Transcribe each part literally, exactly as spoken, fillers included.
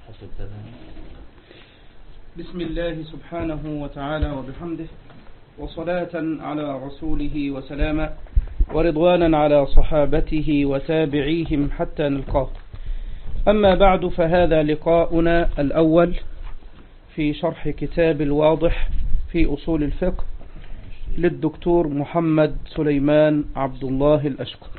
بسم الله سبحانه وتعالى وبحمده، وصلاة على رسوله وسلاما، ورضوانا على صحابته وتابعيهم حتى نلقاه. أما بعد، فهذا لقاؤنا الأول في شرح كتاب الواضح في أصول الفقه للدكتور محمد سليمان عبد الله الأشقر.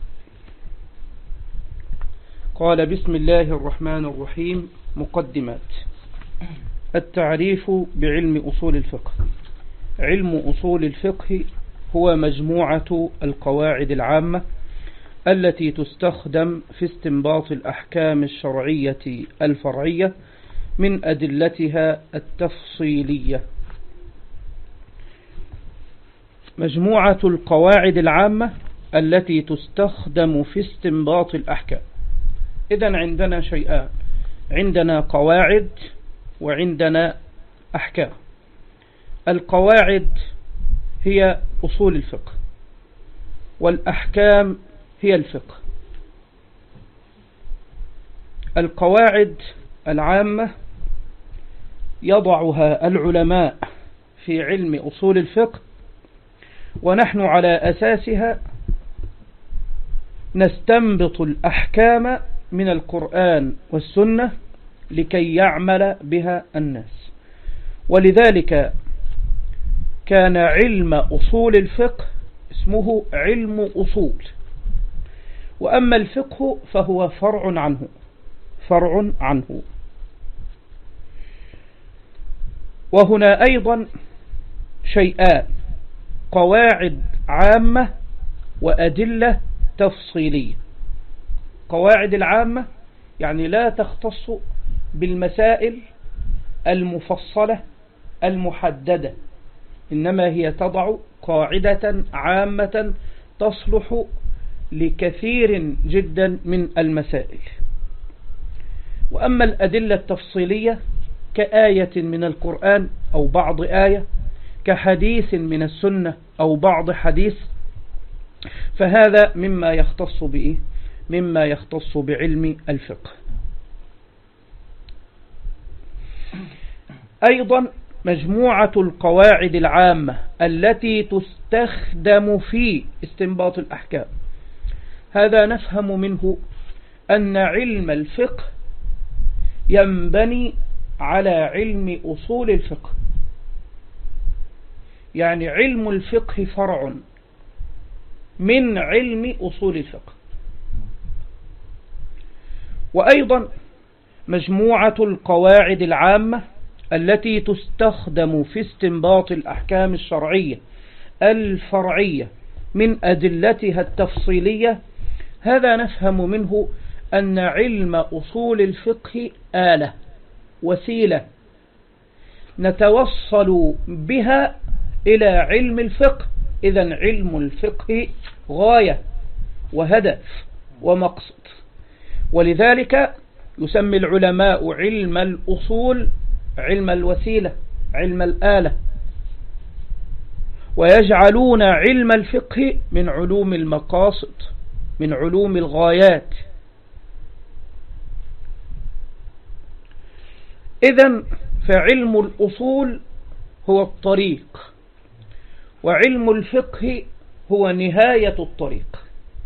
قال: بسم الله الرحمن الرحيم. مقدمات. التعريف بعلم أصول الفقه. علم أصول الفقه هو مجموعة القواعد العامة التي تستخدم في استنباط الأحكام الشرعية الفرعية من أدلتها التفصيلية. مجموعة القواعد العامة التي تستخدم في استنباط الأحكام. إذن عندنا شيئان: عندنا قواعد وعندنا أحكام. القواعد هي أصول الفقه، والأحكام هي الفقه. القواعد العامة يضعها العلماء في علم أصول الفقه، ونحن على أساسها نستنبط الأحكام من القرآن والسنة لكي يعمل بها الناس. ولذلك كان علم أصول الفقه اسمه علم أصول، وأما الفقه فهو فرع عنه فرع عنه وهنا أيضا شيئان: قواعد عامة وأدلة تفصيلية. قواعد العامة يعني لا تختص بالمسائل المفصلة المحددة، إنما هي تضع قاعدة عامة تصلح لكثير جدا من المسائل. وأما الأدلة التفصيلية كآية من القرآن أو بعض آية، كحديث من السنة أو بعض حديث، فهذا مما يختص بإيه؟ مما يختص بعلم الفقه. أيضا مجموعة القواعد العامة التي تستخدم في استنباط الأحكام، هذا نفهم منه أن علم الفقه ينبني على علم أصول الفقه، يعني علم الفقه فرع من علم أصول الفقه. وأيضا مجموعة القواعد العامة التي تستخدم في استنباط الأحكام الشرعية الفرعية من أدلتها التفصيلية، هذا نفهم منه أن علم أصول الفقه آلة، وسيلة نتوصل بها إلى علم الفقه. إذن علم الفقه غاية وهدف ومقصد، ولذلك يسمي العلماء علم الأصول علم الوسيلة، علم الآلة، ويجعلون علم الفقه من علوم المقاصد، من علوم الغايات. إذن فعلم الأصول هو الطريق، وعلم الفقه هو نهاية الطريق.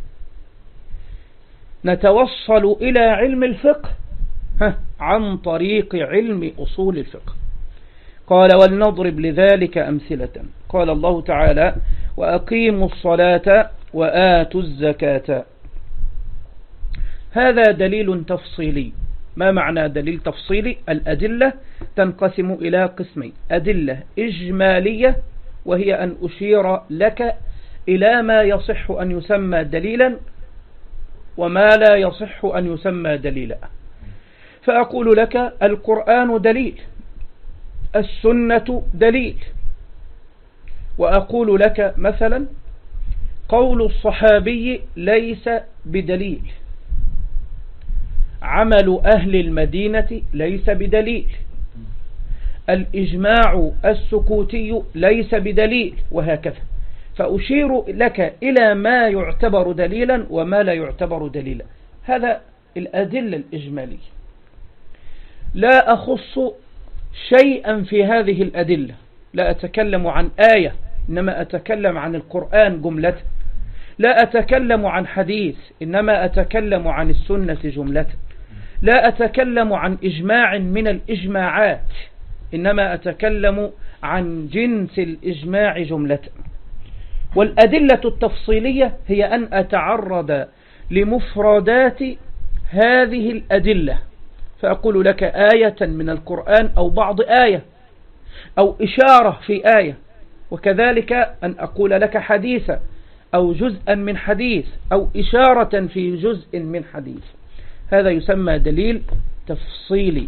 نتوصل إلى علم الفقه عن طريق علم أصول الفقه. قال: ولنضرب لذلك أمثلة. قال الله تعالى: وأقيموا الصلاة وآتوا الزكاة. هذا دليل تفصيلي. ما معنى دليل تفصيلي؟ الأدلة تنقسم إلى قسمين: أدلة إجمالية، وهي أن أشير لك إلى ما يصح أن يسمى دليلا وما لا يصح أن يسمى دليلا. فأقول لك: القرآن دليل، السنة دليل. وأقول لك مثلا: قول الصحابي ليس بدليل، عمل أهل المدينة ليس بدليل، الإجماع السكوتي ليس بدليل، وهكذا. فأشير لك إلى ما يعتبر دليلا وما لا يعتبر دليلا. هذا الأدلة الإجمالية. لا أخص شيئا في هذه الأدلة، لا أتكلم عن آية، إنما أتكلم عن القرآن جملة. لا أتكلم عن حديث، إنما أتكلم عن السنة جملة. لا أتكلم عن إجماع من الإجماعات، إنما أتكلم عن جنس الإجماع جملة. والأدلة التفصيلية هي أن أتعرض لمفردات هذه الأدلة، فأقول لك آية من القرآن أو بعض آية أو إشارة في آية، وكذلك أن أقول لك حديثا أو جزءا من حديث أو إشارة في جزء من حديث. هذا يسمى دليل تفصيلي.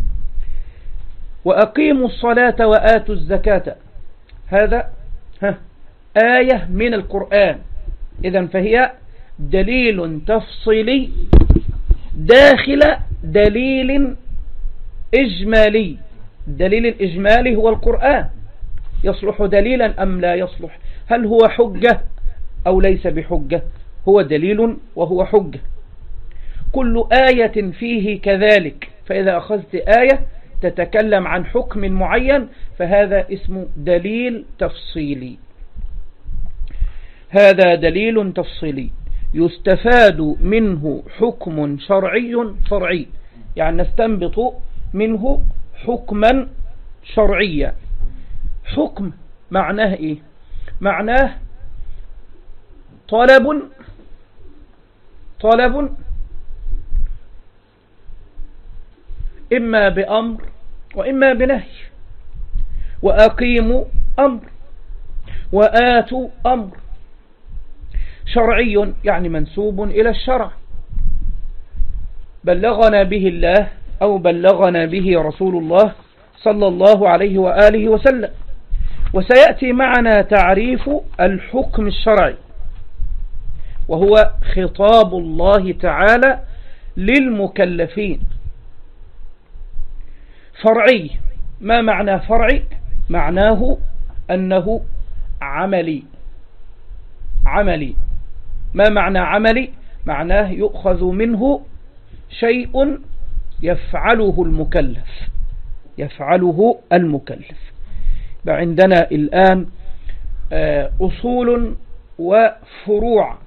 وأقيموا الصلاة وآتوا الزكاة، هذا ها آية من القرآن، إذن فهي دليل تفصيلي داخل دليل إجمالي. الدليل الإجمالي هو القرآن، يصلح دليلا أم لا يصلح؟ هل هو حجة أو ليس بحجة؟ هو دليل وهو حجة. كل آية فيه كذلك، فإذا أخذت آية تتكلم عن حكم معين فهذا اسمه دليل تفصيلي. هذا دليل تفصيلي يستفاد منه حكم شرعي فرعي، يعني نستنبط منه حكما شرعيا. حكم معناه إيه؟ معناه طلب طلب إما بأمر وإما بنهي. وأقيموا أمر وآتوا أمر. شرعي يعني منسوب إلى الشرع، بلغنا به الله أو بلغنا به رسول الله صلى الله عليه وآله وسلم. وسيأتي معنا تعريف الحكم الشرعي، وهو خطاب الله تعالى للمكلفين. فرعي، ما معنى فرعي؟ معناه أنه عملي. عملي، ما معنى عملي؟ معناه يؤخذ منه شيء يفعله المكلف يفعله المكلف. عندنا الآن أصول وفروع.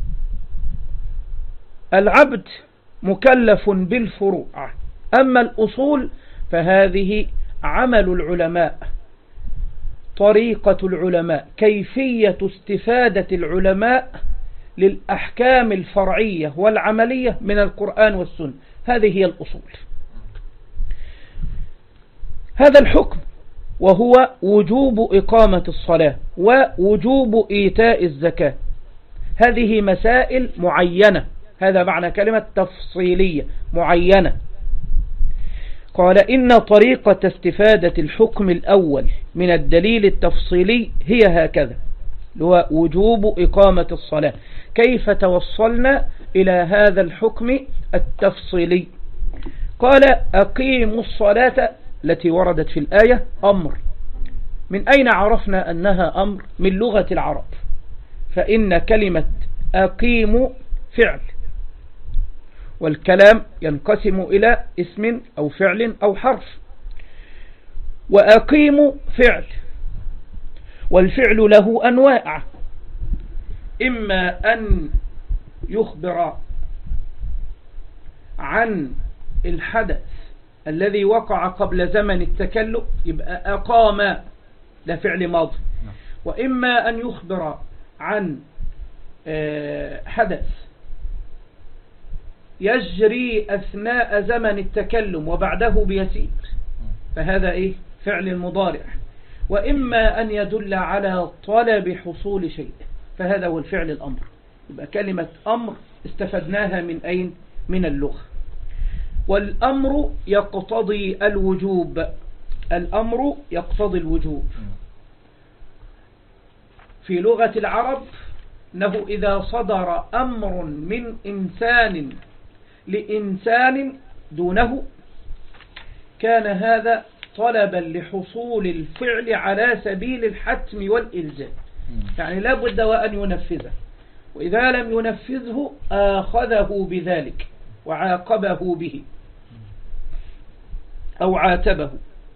العبد مكلف بالفروع، أما الأصول فهذه عمل العلماء، طريقة العلماء، كيفية استفادة العلماء للأحكام الفرعية والعملية من القرآن والسنة. هذه هي الأصول. هذا الحكم وهو وجوب إقامة الصلاة ووجوب إيتاء الزكاة، هذه مسائل معينة. هذا معنى كلمة تفصيلية معينة. قال إن طريقة استفادة الحكم الأول من الدليل التفصيلي هي هكذا، هو وجوب إقامة الصلاة. كيف توصلنا إلى هذا الحكم التفصيلي؟ قال أقيموا الصلاة التي وردت في الآية أمر. من أين عرفنا أنها أمر؟ من لغة العرب، فإن كلمة أقيموا فعل، والكلام ينقسم إلى اسم أو فعل أو حرف. وأقيموا فعل، والفعل له أنواع، إما أن يخبر عن الحدث الذي وقع قبل زمن التكلم يبقى أقام، ده فعل ماضي. وإما أن يخبر عن حدث يجري أثناء زمن التكلم وبعده بيسير، فهذا إيه؟ فعل المضارع. وإما أن يدل على طلب حصول شيء، فهذا هو الفعل الأمر. يبقى كلمة أمر استفدناها من أين؟ من اللغة. والأمر يقتضي الوجوب، الأمر يقتضي الوجوب في لغة العرب، أنه إذا صدر أمر من إنسان لإنسان دونه كان هذا طلبا لحصول الفعل على سبيل الحتم والإلزام، يعني لا بد وأن ينفذه، وإذا لم ينفذه آخذه بذلك وعاقبه به. أو عاتبه،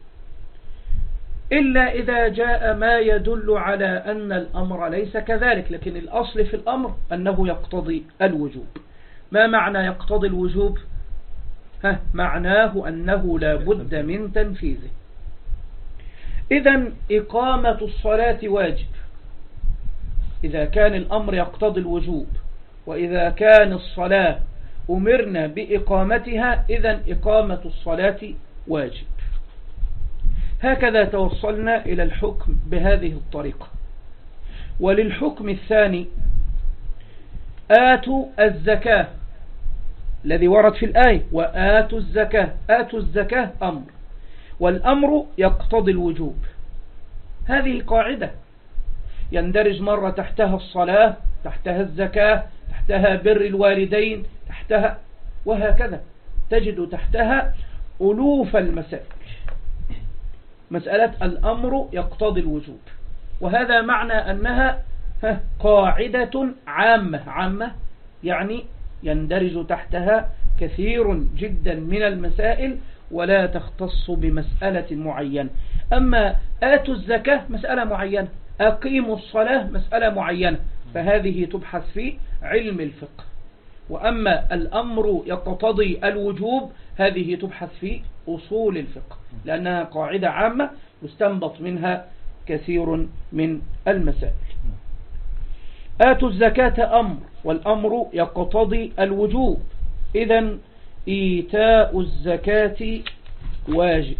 إلا إذا جاء ما يدل على أن الأمر ليس كذلك. لكن الأصل في الأمر أنه يقتضي الوجوب. ما معنى يقتضي الوجوب؟ ها معناه أنه لا بد من تنفيذه. إذن إقامة الصلاة واجب إذا كان الأمر يقتضي الوجوب، وإذا كان الصلاة أمرنا بإقامتها إذن إقامة الصلاة واجب. هكذا توصلنا إلى الحكم بهذه الطريقة. وللحكم الثاني آتوا الزكاة الذي ورد في الآية، وآتوا الزكاة. آتوا الزكاة أمر، والأمر يقتضي الوجوب. هذه قاعدة يندرج مرة تحتها الصلاة، تحتها الزكاة، تحتها بر الوالدين، تحتها وهكذا تجد تحتها ألوف المسائل. مسألة الأمر يقتضي الوجوب، وهذا معنى أنها قاعدة عامة. عامة يعني يندرج تحتها كثير جدا من المسائل ولا تختص بمسألة معينة. أما آتوا الزكاة مسألة معينة، أقيموا الصلاة مسألة معينة، فهذه تبحث في علم الفقه. وأما الأمر يقتضي الوجوب هذه تبحث في أصول الفقه، لأنها قاعدة عامة يستنبط منها كثير من المسائل. آتوا الزكاة أمر، والأمر يقتضي الوجوب، إذن إيتاء الزكاة واجب.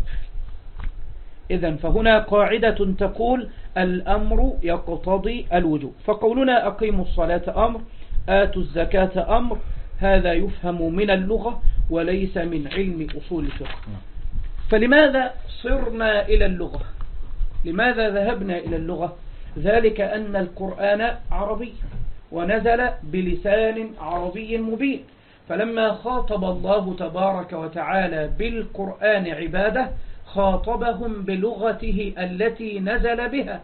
إذن فهنا قاعدة تقول الأمر يقتضي الوجوب. فقولنا أقيموا الصلاة أمر، آتوا الزكاة أمر، هذا يفهم من اللغة وليس من علم أصول الفقه. فلماذا صرنا إلى اللغة؟ لماذا ذهبنا إلى اللغة؟ ذلك أن القرآن عربي ونزل بلسان عربي مبين، فلما خاطب الله تبارك وتعالى بالقرآن عباده خاطبهم بلغته التي نزل بها،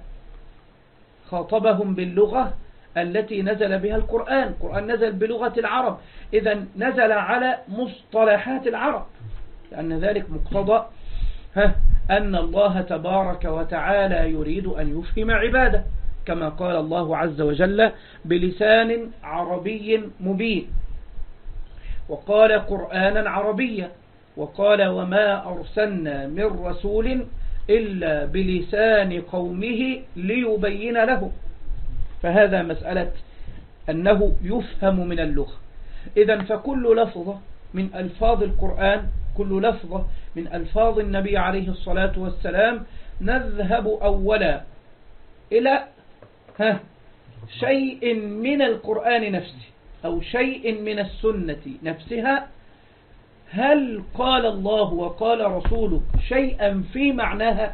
خاطبهم باللغة التي نزل بها القرآن. القرآن نزل بلغة العرب، إذن نزل على مصطلحات العرب، لأن ذلك مقتضى أن الله تبارك وتعالى يريد أن يفهم عباده، كما قال الله عز وجل بلسان عربي مبين، وقال قرآنا عربيا، وقال وما أرسلنا من رسول إلا بلسان قومه ليبين له. فهذا مسألة أنه يفهم من اللغة. إذن فكل لفظة من ألفاظ القرآن، كل لفظة من ألفاظ النبي عليه الصلاة والسلام نذهب أولا إلى ها شيء من القرآن نفسه أو شيء من السنة نفسها. هل قال الله وقال رسوله شيئا في معناها؟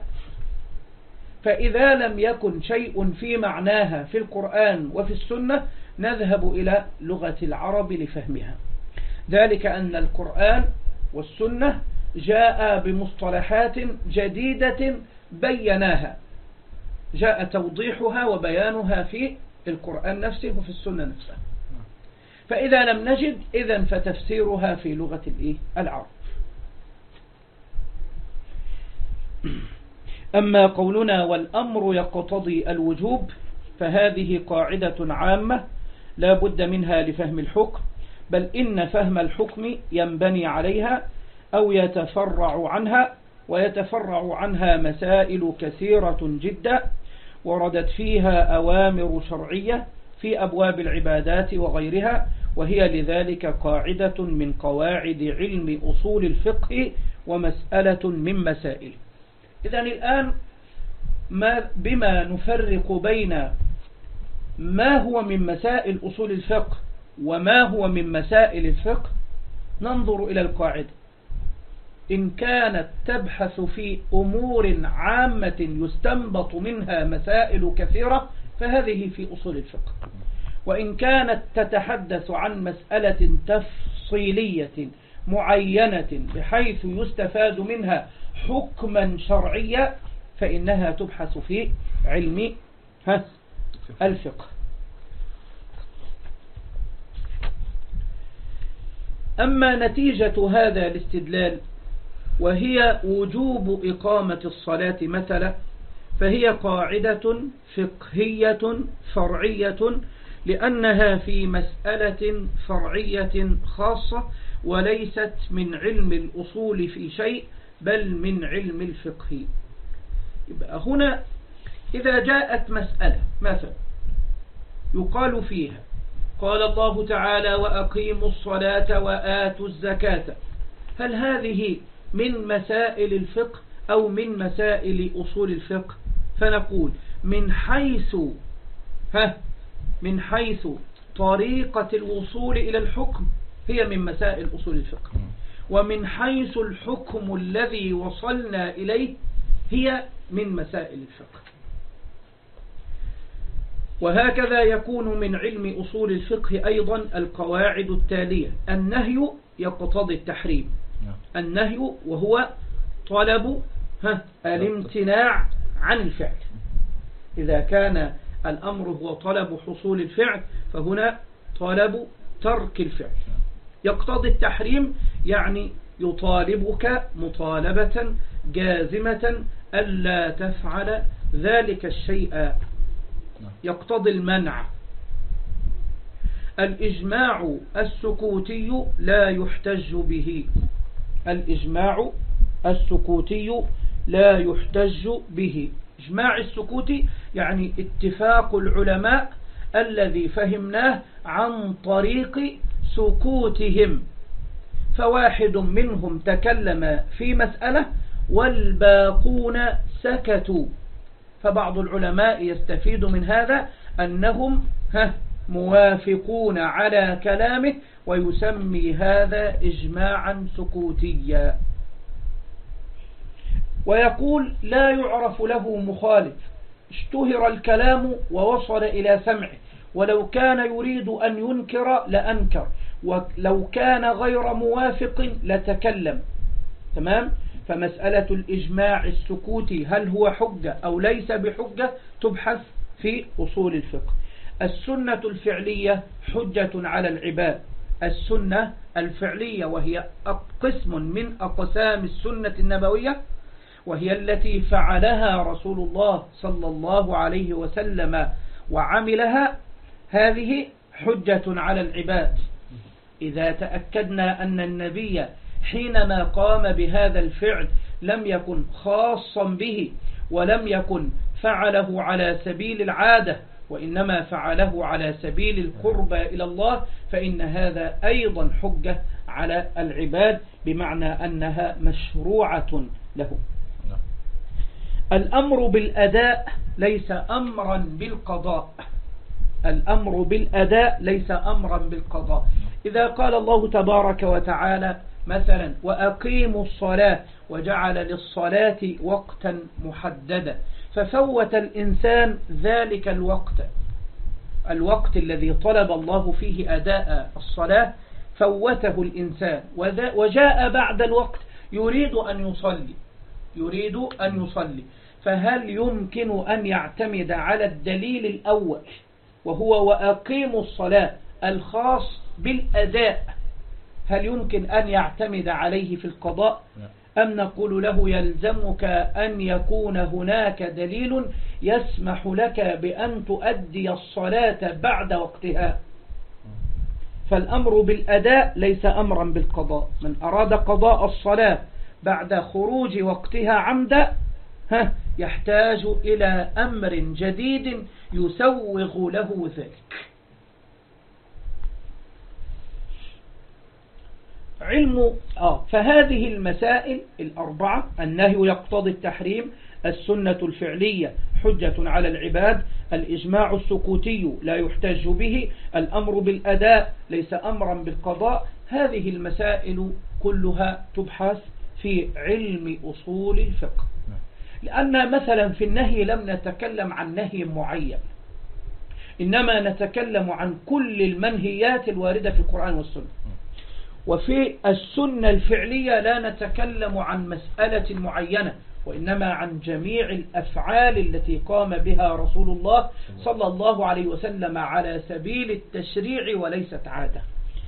فإذا لم يكن شيء في معناها في القرآن وفي السنة نذهب إلى لغة العرب لفهمها. ذلك أن القرآن والسنة جاء بمصطلحات جديدة بيناها، جاء توضيحها وبيانها في القرآن نفسه وفي السنة نفسها. فإذا لم نجد إذن فتفسيرها في لغة العرب. أما قولنا والأمر يقتضي الوجوب فهذه قاعدة عامة لا بد منها لفهم الحكم، بل إن فهم الحكم ينبني عليها أو يتفرع عنها، ويتفرع عنها مسائل كثيرة جدا وردت فيها أوامر شرعية في أبواب العبادات وغيرها، وهي لذلك قاعدة من قواعد علم أصول الفقه ومسألة من مسائل. إذن الآن ما بما نفرق بين ما هو من مسائل أصول الفقه وما هو من مسائل الفقه؟ ننظر إلى القاعدة. إن كانت تبحث في أمور عامة يستنبط منها مسائل كثيرة فهذه في أصول الفقه، وإن كانت تتحدث عن مسألة تفصيلية معينة بحيث يستفاد منها حكما شرعيا فإنها تبحث في علم الفقه. أما نتيجة هذا الاستدلال وهي وجوب إقامة الصلاة مثلا، فهي قاعدة فقهية فرعية لأنها في مسألة فرعية خاصة وليست من علم الأصول في شيء بل من علم الفقه. يبقى هنا إذا جاءت مسألة مثلا يقال فيها قال الله تعالى وأقيموا الصلاة وآتوا الزكاة، هل هذه من مسائل الفقه أو من مسائل أصول الفقه؟ فنقول من حيث ها من حيث طريقة الوصول إلى الحكم هي من مسائل أصول الفقه، ومن حيث الحكم الذي وصلنا إليه هي من مسائل الفقه. وهكذا يكون من علم أصول الفقه أيضا القواعد التالية: النهي يقتضي التحريم، النهي وهو طلب ها الامتناع عن الفعل، إذا كان الأمر هو طلب حصول الفعل فهنا طلب ترك الفعل. يقتضي التحريم يعني يطالبك مطالبة جازمة ألا تفعل ذلك الشيء. يقتضي المنع. الإجماع السكوتي لا يحتج به، الإجماع السكوتي لا يحتج به. إجماع السكوتي يعني اتفاق العلماء الذي فهمناه عن طريق سكوتهم، فواحد منهم تكلم في مسألة والباقون سكتوا، فبعض العلماء يستفيد من هذا أنهم موافقون على كلامه ويسمي هذا إجماعا سكوتيا. ويقول لا يعرف له مخالف، اشتهر الكلام ووصل إلى سمعه، ولو كان يريد أن ينكر لأنكر، ولو كان غير موافق لتكلم. تمام؟ فمسألة الإجماع السكوتي هل هو حجة أو ليس بحجة تبحث في أصول الفقه. السنة الفعلية حجة على العباد. السنة الفعلية وهي قسم من أقسام السنة النبوية، وهي التي فعلها رسول الله صلى الله عليه وسلم وعملها، هذه حجة على العباد. إذا تأكدنا أن النبي حينما قام بهذا الفعل لم يكن خاصا به ولم يكن فعله على سبيل العادة وإنما فعله على سبيل القربى إلى الله، فإن هذا أيضا حجة على العباد، بمعنى أنها مشروعة له. الأمر بالأداء ليس أمرا بالقضاء، الأمر بالأداء ليس أمرا بالقضاء. إذا قال الله تبارك وتعالى مثلا وأقيموا الصلاة وجعل للصلاة وقتا محددا، ففوت الإنسان ذلك الوقت، الوقت الذي طلب الله فيه أداء الصلاة فوته الإنسان، وجاء بعد الوقت يريد أن يصلي يريد أن يصلي فهل يمكن أن يعتمد على الدليل الأول وهو وأقيموا الصلاة الخاص بالأداء، هل يمكن أن يعتمد عليه في القضاء؟ أم نقول له يلزمك أن يكون هناك دليل يسمح لك بأن تؤدي الصلاة بعد وقتها؟ فالأمر بالأداء ليس أمرا بالقضاء. من أراد قضاء الصلاة بعد خروج وقتها عمدا يحتاج إلى أمر جديد يسوغ له ذلك. علم آه فهذه المسائل الأربعة: النهي يقتضي التحريم، السنة الفعلية حجة على العباد، الإجماع السكوتي لا يحتج به، الأمر بالأداء ليس أمرا بالقضاء. هذه المسائل كلها تبحث في علم أصول الفقه، لأن مثلا في النهي لم نتكلم عن نهي معين، إنما نتكلم عن كل المنهيات الواردة في القرآن والسنة. وفي السنة الفعلية لا نتكلم عن مسألة معينة، وإنما عن جميع الأفعال التي قام بها رسول الله صلى الله عليه وسلم على سبيل التشريع وليست عادة.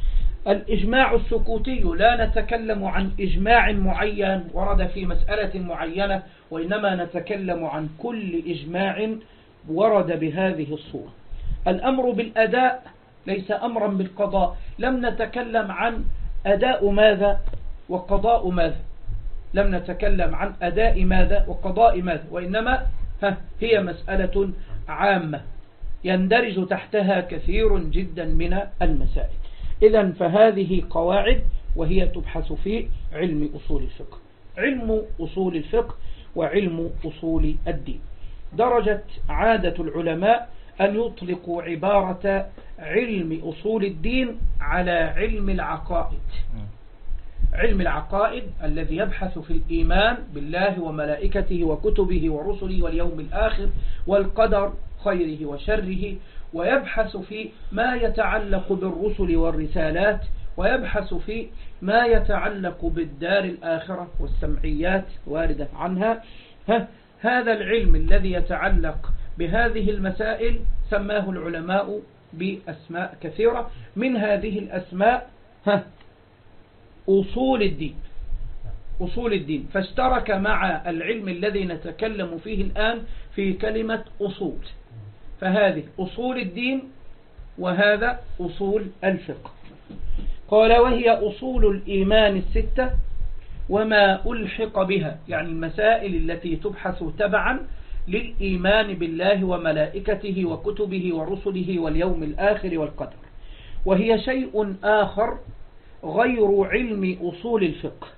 الإجماع السكوتي لا نتكلم عن إجماع معين ورد في مسألة معينة، وإنما نتكلم عن كل إجماع ورد بهذه الصورة. الأمر بالأداء ليس أمرا بالقضاء، لم نتكلم عن أداء ماذا وقضاء ماذا، لم نتكلم عن أداء ماذا وقضاء ماذا، وإنما هي مسألة عامة يندرج تحتها كثير جدا من المسائل. إذن فهذه قواعد وهي تبحث في علم أصول الفقه. علم أصول الفقه وعلم أصول الدين، درجت عادة العلماء أن يطلقوا عبارة علم أصول الدين على علم العقائد. علم العقائد الذي يبحث في الإيمان بالله وملائكته وكتبه ورسله واليوم الآخر والقدر خيره وشره، ويبحث في ما يتعلق بالرسل والرسالات، ويبحث في ما يتعلق بالدار الآخرة والسمعيات واردة عنها. هذا العلم الذي يتعلق بهذه المسائل سماه العلماء بأسماء كثيرة، من هذه الأسماء أصول الدين. أصول الدين فاشترك مع العلم الذي نتكلم فيه الآن في كلمة أصول، فهذه أصول الدين وهذا أصول الفقه. قال وهي أصول الإيمان الستة وما ألحق بها، يعني المسائل التي تبحث تبعا للإيمان بالله وملائكته وكتبه ورسله واليوم الآخر والقدر، وهي شيء آخر غير علم أصول الفقه.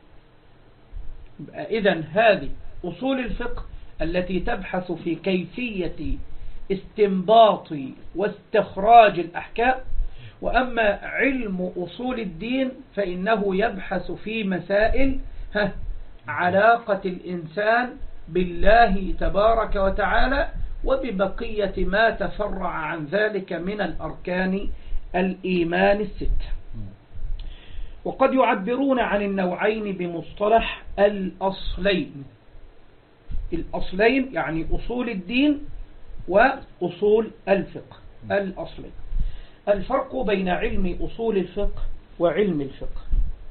إذن هذه أصول الفقه التي تبحث في كيفية استنباط واستخراج الأحكام، وأما علم أصول الدين فإنه يبحث في مسائل علاقة الإنسان بالله تبارك وتعالى وببقية ما تفرع عن ذلك من الأركان الإيمان الستة. وقد يعبرون عن النوعين بمصطلح الأصلين. الأصلين يعني أصول الدين وأصول الفقه. الأصلين. الفرق بين علم أصول الفقه وعلم الفقه: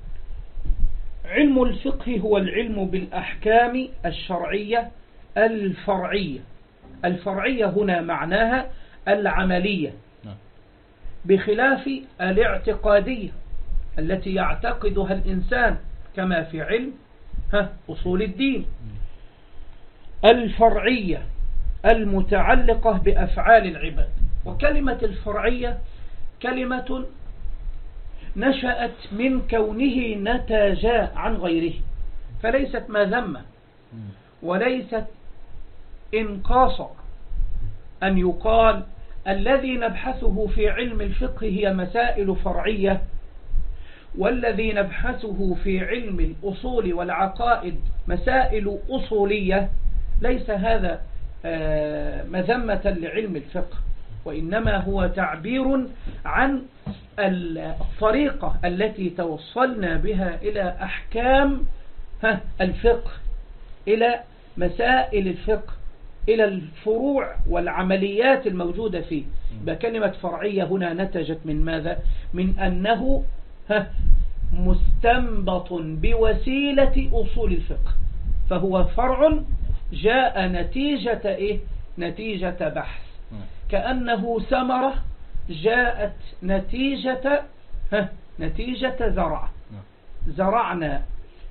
علم الفقه هو العلم بالأحكام الشرعية الفرعية. الفرعية هنا معناها العملية، بخلاف الاعتقادية التي يعتقدها الإنسان كما في علم أصول الدين. الفرعية المتعلقة بأفعال العباد. وكلمة الفرعية كلمة نشأت من كونه نتاجا عن غيره، فليست مذمة وليست إنقاصا أن يقال الذي نبحثه في علم الفقه هي مسائل فرعية، والذي نبحثه في علم الأصول والعقائد مسائل أصولية. ليس هذا مذمة لعلم الفقه، وإنما هو تعبير عن الطريقة التي توصلنا بها إلى أحكام الفقه، إلى مسائل الفقه، إلى الفروع والعمليات الموجودة فيه. بكلمة فرعية هنا نتجت من ماذا؟ من أنه مستنبط بوسيلة أصول الفقه، فهو فرع جاء نتيجة إيه؟ نتيجة بحث، كأنه ثمرة جاءت نتيجة ها نتيجة زرع. زرعنا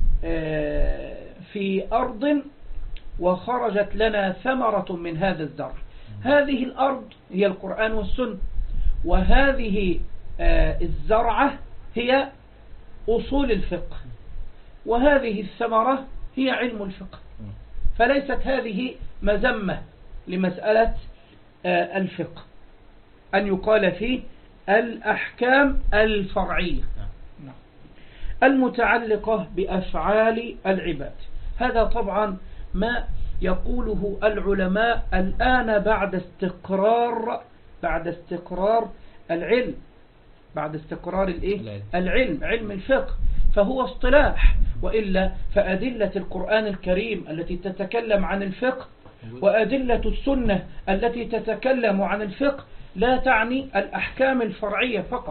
في أرض وخرجت لنا ثمرة من هذا الزرع. هذه الأرض هي القرآن والسنة، وهذه الزرعة هي أصول الفقه، وهذه الثمرة هي علم الفقه. فليست هذه مذمة لمسألة الفقه أن يقال فيه الأحكام الفرعية المتعلقة بأفعال العباد. هذا طبعا ما يقوله العلماء الآن بعد استقرار بعد استقرار العلم بعد استقرار الإيه؟ العلم علم الفقه، فهو اصطلاح، وإلا فأدلة القرآن الكريم التي تتكلم عن الفقه وأدلة السنة التي تتكلم عن الفقه لا تعني الأحكام الفرعية فقط،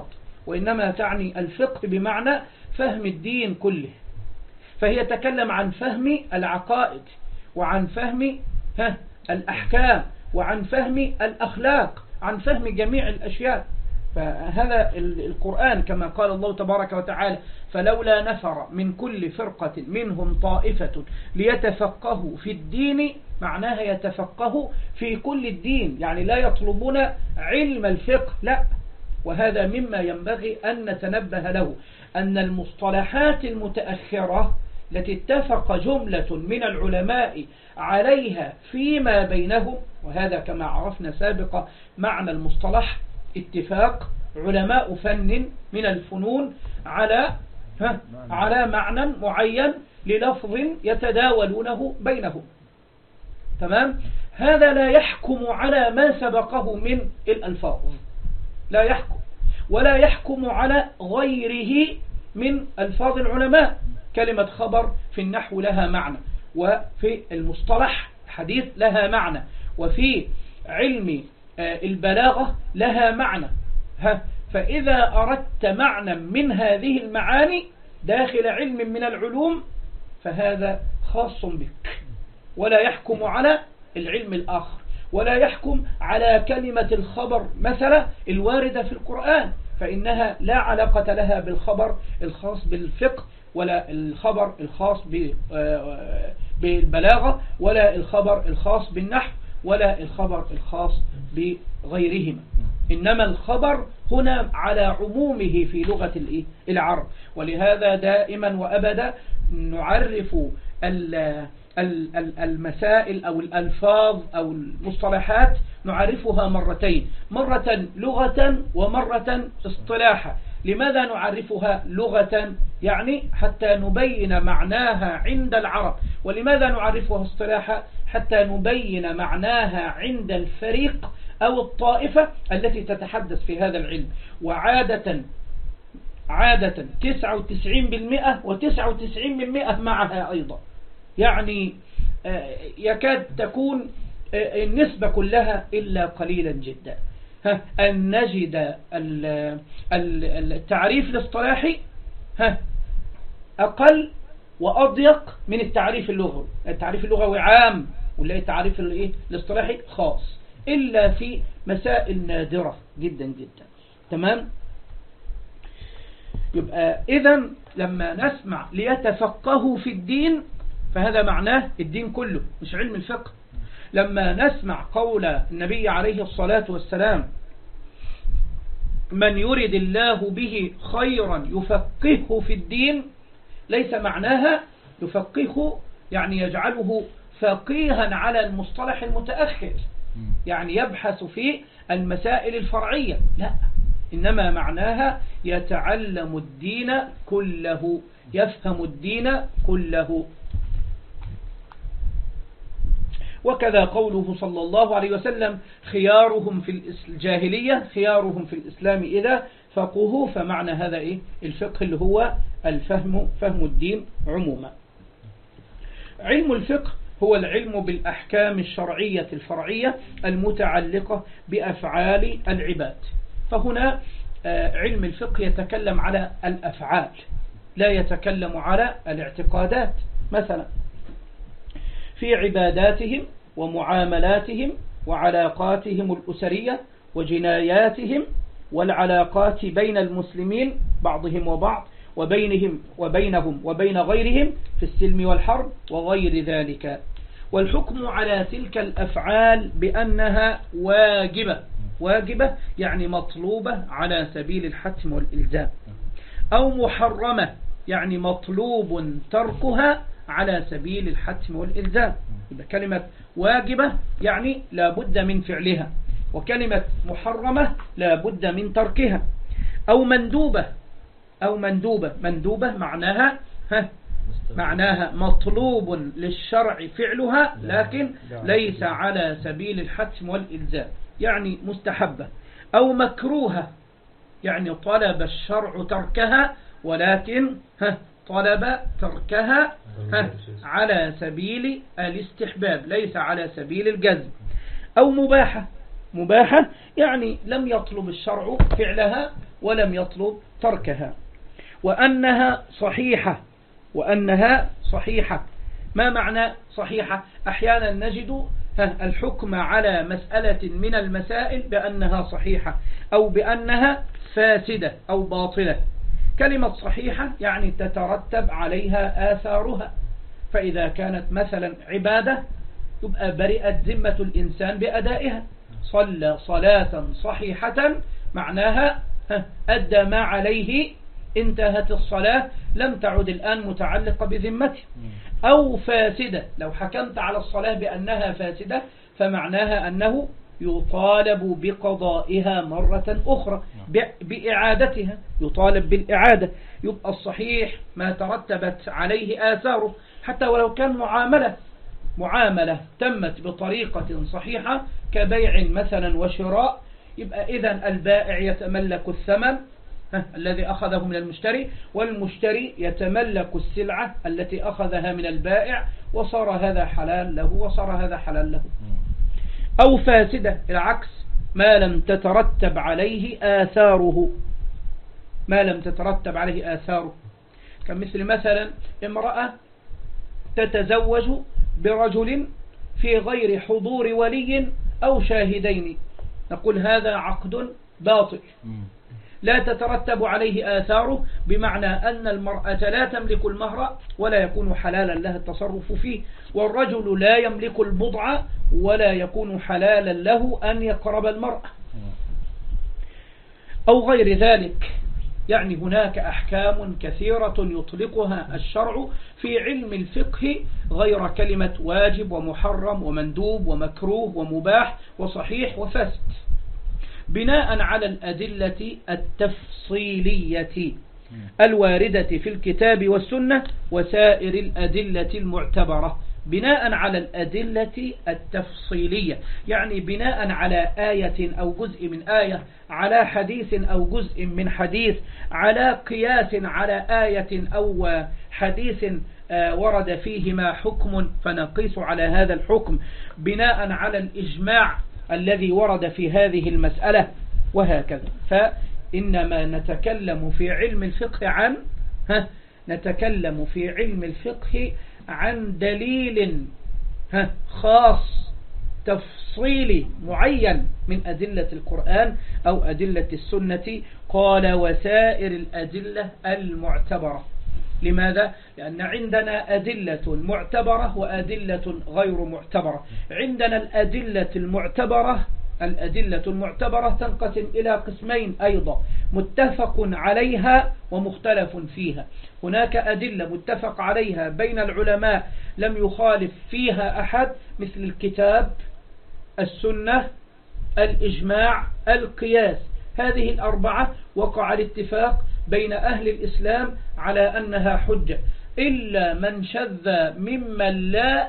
وإنما تعني الفقه بمعنى فهم الدين كله. فهي تكلم عن فهم العقائد وعن فهم ها الأحكام وعن فهم الأخلاق، عن فهم جميع الأشياء. فهذا القرآن كما قال الله تبارك وتعالى: فلولا نفر من كل فرقة منهم طائفة ليتفقهوا في الدين، معناها يتفقهوا في كل الدين، يعني لا يطلبون علم الفقه، لا. وهذا مما ينبغي أن نتنبه له، أن المصطلحات المتأخرة التي اتفق جملة من العلماء عليها فيما بينهم، وهذا كما عرفنا سابقا معنى المصطلح اتفاق علماء فن من الفنون على على معنى معين للفظ يتداولونه بينهم. تمام؟ هذا لا يحكم على ما سبقه من الألفاظ، لا يحكم، ولا يحكم على غيره من ألفاظ العلماء. كلمة خبر في النحو لها معنى، وفي المصطلح حديث لها معنى، وفي علم البلاغة لها معنى. فإذا أردت معنى من هذه المعاني داخل علم من العلوم فهذا خاص بك، ولا يحكم على العلم الآخر، ولا يحكم على كلمة الخبر مثلا الواردة في القرآن، فإنها لا علاقة لها بالخبر الخاص بالفقه، ولا الخبر الخاص بالبلاغة، ولا الخبر الخاص بالنحو، ولا الخبر الخاص بغيرهما. إنما الخبر هنا على عمومه في لغة العرب. ولهذا دائما وأبدا نعرف المسائل أو الألفاظ أو المصطلحات نعرفها مرتين، مرة لغة ومرة اصطلاحا. لماذا نعرفها لغة؟ يعني حتى نبين معناها عند العرب. ولماذا نعرفها اصطلاحا؟ حتى نبين معناها عند الفريق أو الطائفة التي تتحدث في هذا العلم. وعادة عادة تسعة وتسعين بالمئة وتسعة وتسعين بالمئة معها أيضا، يعني يكاد تكون النسبة كلها إلا قليلا جدا أن نجد التعريف الاصطلاحي أقل وأضيق من التعريف اللغوي. التعريف اللغوي عام، ولا التعريف الاصطلاحي خاص، إلا في مسائل نادرة جدا جدا. تمام؟ يبقى إذن لما نسمع ليتفقهوا في الدين فهذا معناه الدين كله، مش علم الفقه. لما نسمع قول النبي عليه الصلاة والسلام: من يرد الله به خيرا يفقهه في الدين، ليس معناها يفقهه يعني يجعله فقيها على المصطلح المتأخر، يعني يبحث في المسائل الفرعية، لا، إنما معناها يتعلم الدين كله، يفهم الدين كله. وكذا قوله صلى الله عليه وسلم: خيارهم في الجاهلية خيارهم في الإسلام إذا فقهوا. فمعنى هذا إيه؟ الفقه اللي هو الفهم، فهم الدين عموما. علم الفقه هو العلم بالأحكام الشرعية الفرعية المتعلقة بأفعال العباد. فهنا علم الفقه يتكلم على الأفعال، لا يتكلم على الاعتقادات. مثلا في عباداتهم ومعاملاتهم وعلاقاتهم الأسرية وجناياتهم والعلاقات بين المسلمين بعضهم وبعض وبينهم وبينهم وبين غيرهم في السلم والحرب وغير ذلك. والحكم على تلك الأفعال بأنها واجبة، واجبة يعني مطلوبة على سبيل الحتم والإلزام، أو محرمة يعني مطلوب تركها على سبيل الحتم والإلزام. يبقى كلمة واجبة يعني لا بد من فعلها، وكلمة محرمة لا بد من تركها. أو مندوبة، أو مندوبة مندوبة معناها ها معناها مطلوب للشرع فعلها لكن ليس على سبيل الحتم والإلزام، يعني مستحبة. أو مكروهة يعني طلب الشرع تركها ولكن ها طلب تركها ها على سبيل الاستحباب ليس على سبيل الجزم. أو مباحة، مباحة يعني لم يطلب الشرع فعلها ولم يطلب تركها، وأنها صحيحة. وأنها صحيحة. ما معنى صحيحة؟ أحيانا نجد الحكم على مسألة من المسائل بأنها صحيحة أو بأنها فاسدة أو باطلة. كلمة صحيحة يعني تترتب عليها آثارها، فإذا كانت مثلا عبادة يبقى برئت ذمة الإنسان بأدائها. صلى صلاة صحيحة معناها أدى ما عليه، انتهت الصلاة، لم تعد الآن متعلقة بذمته. أو فاسدة، لو حكمت على الصلاة بأنها فاسدة فمعناها أنه يطالب بقضائها مرة أخرى، بإعادتها، يطالب بالإعادة. يبقى الصحيح ما ترتبت عليه آثاره، حتى ولو كان معاملة معاملة تمت بطريقة صحيحة كبيع مثلا وشراء، يبقى إذن البائع يتملك الثمن الذي أخذه من المشتري، والمشتري يتملك السلعة التي أخذها من البائع، وصار هذا حلال له وصار هذا حلال له. أو فاسدة العكس، ما لم تترتب عليه آثاره، ما لم تترتب عليه آثاره، كمثل مثلا امرأة تتزوج برجل في غير حضور ولي أو شاهدين، نقول هذا عقد باطل لا تترتب عليه آثاره، بمعنى أن المرأة لا تملك المهر ولا يكون حلالا لها التصرف فيه، والرجل لا يملك البضع ولا يكون حلالا له أن يقرب المرأة أو غير ذلك. يعني هناك أحكام كثيرة يطلقها الشرع في علم الفقه غير كلمة واجب ومحرم ومندوب ومكروه ومباح وصحيح وفاسد، بناء على الأدلة التفصيلية الواردة في الكتاب والسنة وسائر الأدلة المعتبرة. بناء على الأدلة التفصيلية يعني بناء على آية أو جزء من آية، على حديث أو جزء من حديث، على قياس على آية أو حديث ورد فيهما حكم فنقيس على هذا الحكم، بناء على الإجماع الذي ورد في هذه المسألة، وهكذا. فإنما نتكلم في علم الفقه عن ها نتكلم في علم الفقه عن دليل ها خاص تفصيلي معين من أدلة القرآن أو أدلة السنة. قال وسائر الأدلة المعتبرة. لماذا؟ لأن عندنا أدلة معتبرة وأدلة غير معتبرة. عندنا الأدلة المعتبرة الأدلة المعتبرة تنقسم إلى قسمين أيضا، متفق عليها ومختلف فيها. هناك أدلة متفق عليها بين العلماء لم يخالف فيها أحد، مثل الكتاب، السنة، الإجماع، القياس. هذه الأربعة وقع الاتفاق بين أهل الإسلام على أنها حجة، إلا من شذ ممن لا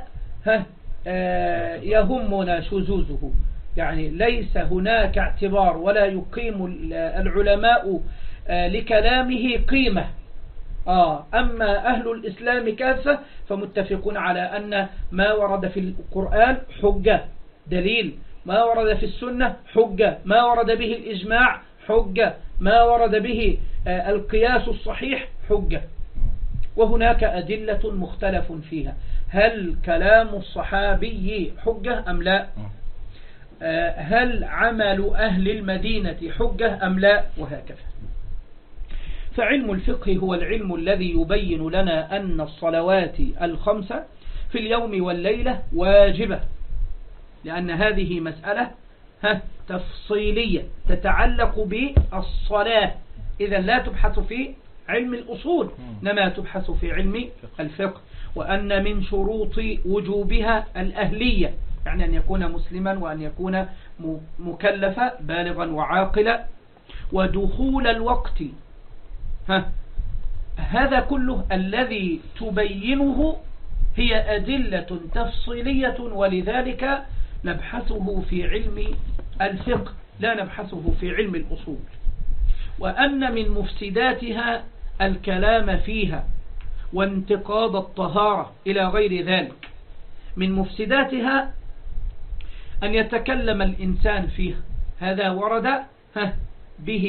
يهمنا شذوذه، يعني ليس هناك اعتبار ولا يقيم العلماء لكلامه قيمة. آه أما أهل الإسلام كافة فمتفقون على أن ما ورد في القرآن حجة دليل، ما ورد في السنة حجة، ما ورد به الإجماع حجة، ما ورد به القياس الصحيح حجة. وهناك أدلة مختلف فيها، هل كلام الصحابي حجة أم لا؟ هل عمل أهل المدينة حجة أم لا؟ وهكذا. فعلم الفقه هو العلم الذي يبين لنا أن الصلوات الخمسة في اليوم والليلة واجبة، لأن هذه مسألة تفصيلية تتعلق بالصلاة، إذا لا تبحث في علم الأصول إنما تبحث في علم الفقه. وأن من شروط وجوبها الأهلية، يعني أن يكون مسلما وأن يكون مكلفا بالغا وعاقلا، ودخول الوقت. ها هذا كله الذي تبينه هي أدلة تفصيلية، ولذلك نبحثه في علم الفقه لا نبحثه في علم الأصول. وأن من مفسداتها الكلام فيها وانتقاض الطهارة إلى غير ذلك. من مفسداتها أن يتكلم الإنسان فيها، هذا ورد به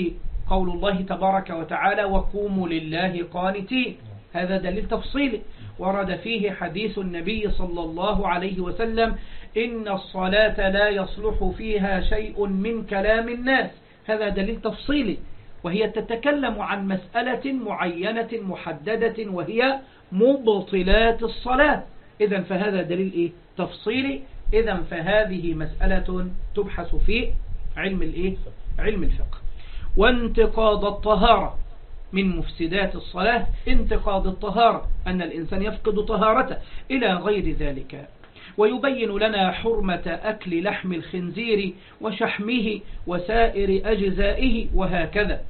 قول الله تبارك وتعالى وقوموا لله قانتين، هذا دليل تفصيلي ورد فيه حديث النبي صلى الله عليه وسلم إن الصلاة لا يصلح فيها شيء من كلام الناس، هذا دليل تفصيلي، وهي تتكلم عن مسألة معينة محددة وهي مبطلات الصلاة. إذن فهذا دليل إيه؟ تفصيلي. إذن فهذه مسألة تبحث في علم الإيه؟ علم الفقه. وانتقاض الطهارة من مفسدات الصلاة، انتقاض الطهارة أن الإنسان يفقد طهارته إلى غير ذلك. ويبين لنا حرمة أكل لحم الخنزير وشحمه وسائر أجزائه وهكذا.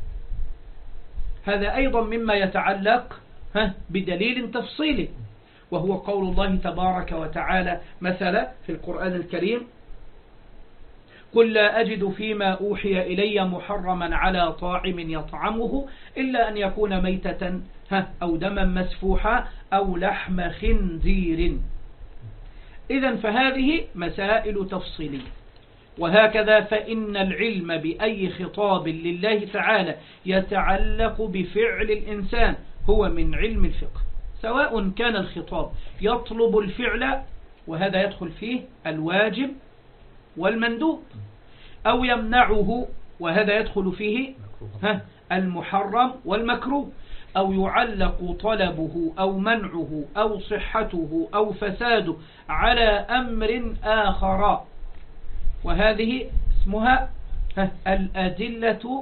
هذا أيضا مما يتعلق بدليل تفصيلي، وهو قول الله تبارك وتعالى مثلا في القرآن الكريم قل لا أجد فيما أوحي إلي محرما على طاعم يطعمه إلا أن يكون ميتة أو دما مسفوحا أو لحم خنزير. إذن فهذه مسائل تفصيلية. وهكذا فإن العلم بأي خطاب لله تعالى يتعلق بفعل الإنسان هو من علم الفقه، سواء كان الخطاب يطلب الفعل وهذا يدخل فيه الواجب والمندوب، أو يمنعه وهذا يدخل فيه المحرم والمكروه، أو يعلق طلبه أو منعه أو صحته أو فساده على أمر آخر، وهذه اسمها الأدلة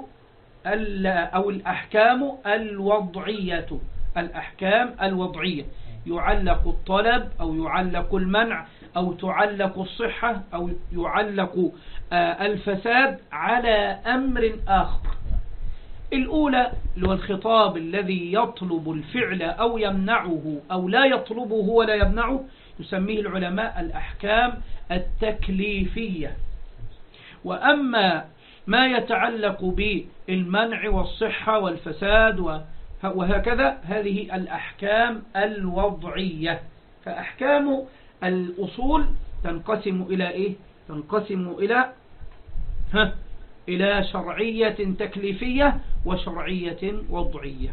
أو الأحكام الوضعية. الأحكام الوضعية يعلق الطلب أو يعلق المنع أو تعلق الصحة أو يعلق الفساد على أمر آخر. الأولى هو الخطاب الذي يطلب الفعل أو يمنعه أو لا يطلبه ولا يمنعه، يسميه العلماء الأحكام التكليفية. وأما ما يتعلق بالمنع والصحة والفساد وهكذا هذه الأحكام الوضعية. فأحكام الأصول تنقسم إلى إيه؟ تنقسم إلى ها إلى شرعية تكليفية وشرعية وضعية.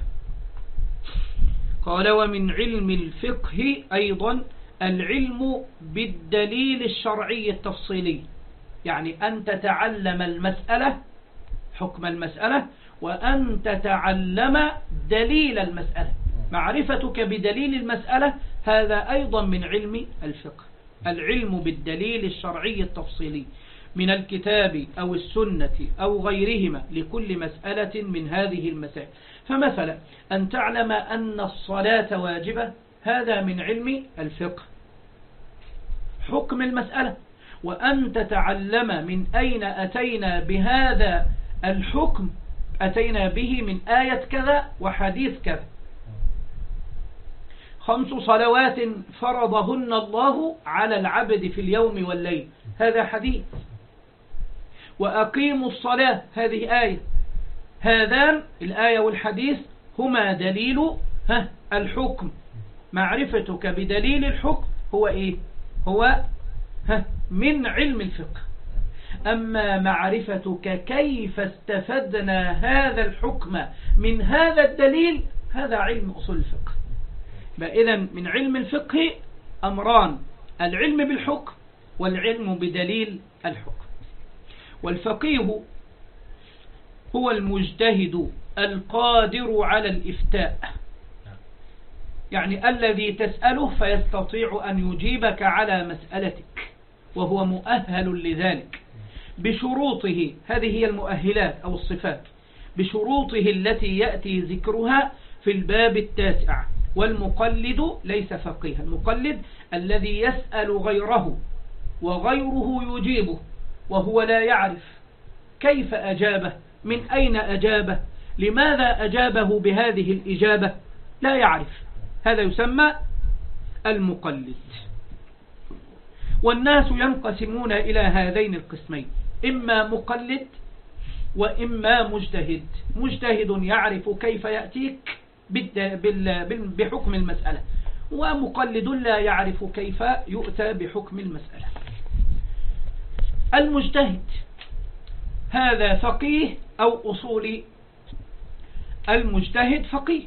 قال ومن علم الفقه أيضا العلم بالدليل الشرعي التفصيلي، يعني أن تتعلم المسألة حكم المسألة وأن تتعلم دليل المسألة. معرفتك بدليل المسألة هذا أيضا من علم الفقه، العلم بالدليل الشرعي التفصيلي من الكتاب أو السنة أو غيرهما لكل مسألة من هذه المسائل. فمثلا أن تعلم أن الصلاة واجبة، هذا من علم الفقه حكم المسألة، وأن تتعلم من أين أتينا بهذا الحكم، أتينا به من آية كذا وحديث كذا. خمس صلوات فرضهن الله على العبد في اليوم والليل، هذا حديث. وأقيموا الصلاة، هذه آية. هذان الآية والحديث هما دليل ها الحكم. معرفتك بدليل الحكم هو إيه؟ هو ها من علم الفقه. أما معرفتك كيف استفدنا هذا الحكم من هذا الدليل، هذا علم أصول الفقه. إذن من علم الفقه أمران: العلم بالحكم والعلم بدليل الحكم. والفقيه هو المجتهد القادر على الإفتاء، يعني الذي تسأله فيستطيع أن يجيبك على مسألتك وهو مؤهل لذلك بشروطه. هذه هي المؤهلات أو الصفات، بشروطه التي يأتي ذكرها في الباب التاسع. والمقلد ليس فقيها، المقلد الذي يسأل غيره وغيره يجيبه وهو لا يعرف كيف أجابه، من أين أجابه، لماذا أجابه بهذه الإجابة، لا يعرف، هذا يسمى المقلد. والناس ينقسمون إلى هذين القسمين: إما مقلد وإما مجتهد. مجتهد يعرف كيف يأتيك بحكم المسألة، ومقلد لا يعرف كيف يؤتى بحكم المسألة. المجتهد هذا فقيه أو أصولي المجتهد فقيه،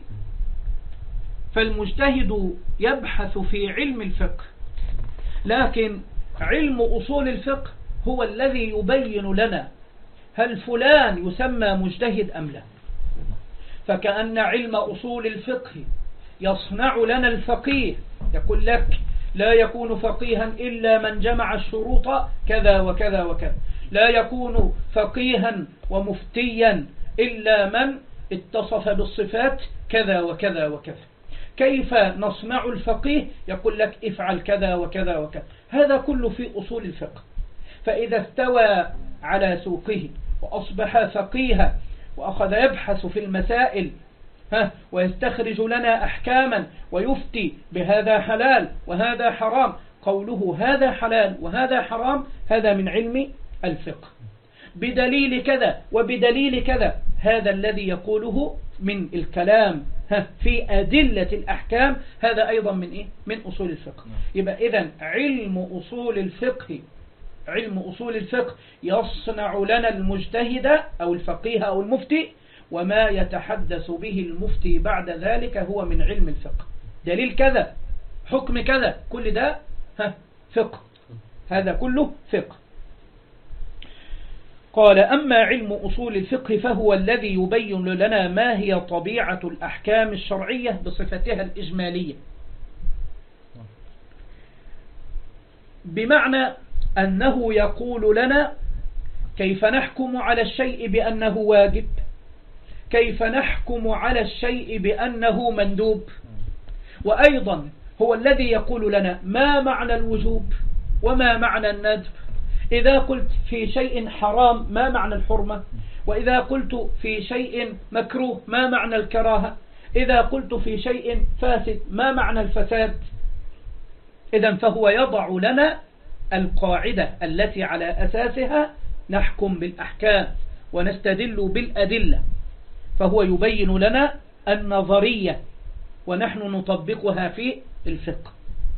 فالمجتهد يبحث في علم الفقه، لكن علم أصول الفقه هو الذي يبين لنا هل فلان يسمى مجتهد أم لا. فكأن علم أصول الفقه يصنع لنا الفقيه، يقول لك لا يكون فقيها إلا من جمع الشروط كذا وكذا وكذا، لا يكون فقيها ومفتيا إلا من اتصف بالصفات كذا وكذا وكذا. كيف نصنع الفقيه؟ يقول لك افعل كذا وكذا وكذا. هذا كله في أصول الفقه. فإذا استوى على سوقه وأصبح فقيها وأخذ يبحث في المسائل ها ويستخرج لنا أحكاما ويفتي بهذا حلال وهذا حرام، قوله هذا حلال وهذا حرام هذا من علم الفقه، بدليل كذا وبدليل كذا، هذا الذي يقوله من الكلام في أدلة الأحكام، هذا أيضا من إيه؟ من أصول الفقه. يبقى إذن علم أصول الفقه علم أصول الفقه يصنع لنا المجتهد أو الفقيه أو المفتي، وما يتحدث به المفتي بعد ذلك هو من علم الفقه، دليل كذا حكم كذا، كل ده فقه، هذا كله فقه. قال أما علم أصول الفقه فهو الذي يبين لنا ما هي طبيعة الأحكام الشرعية بصفتها الإجمالية، بمعنى أنه يقول لنا كيف نحكم على الشيء بأنه واجب، كيف نحكم على الشيء بأنه مندوب، وأيضا هو الذي يقول لنا ما معنى الوجوب وما معنى الندب، إذا قلت في شيء حرام ما معنى الحرمة، وإذا قلت في شيء مكروه ما معنى الكراهة، إذا قلت في شيء فاسد ما معنى الفساد. إذن فهو يضع لنا القاعدة التي على أساسها نحكم بالأحكام ونستدل بالأدلة، فهو يبين لنا النظرية ونحن نطبقها في الفقه.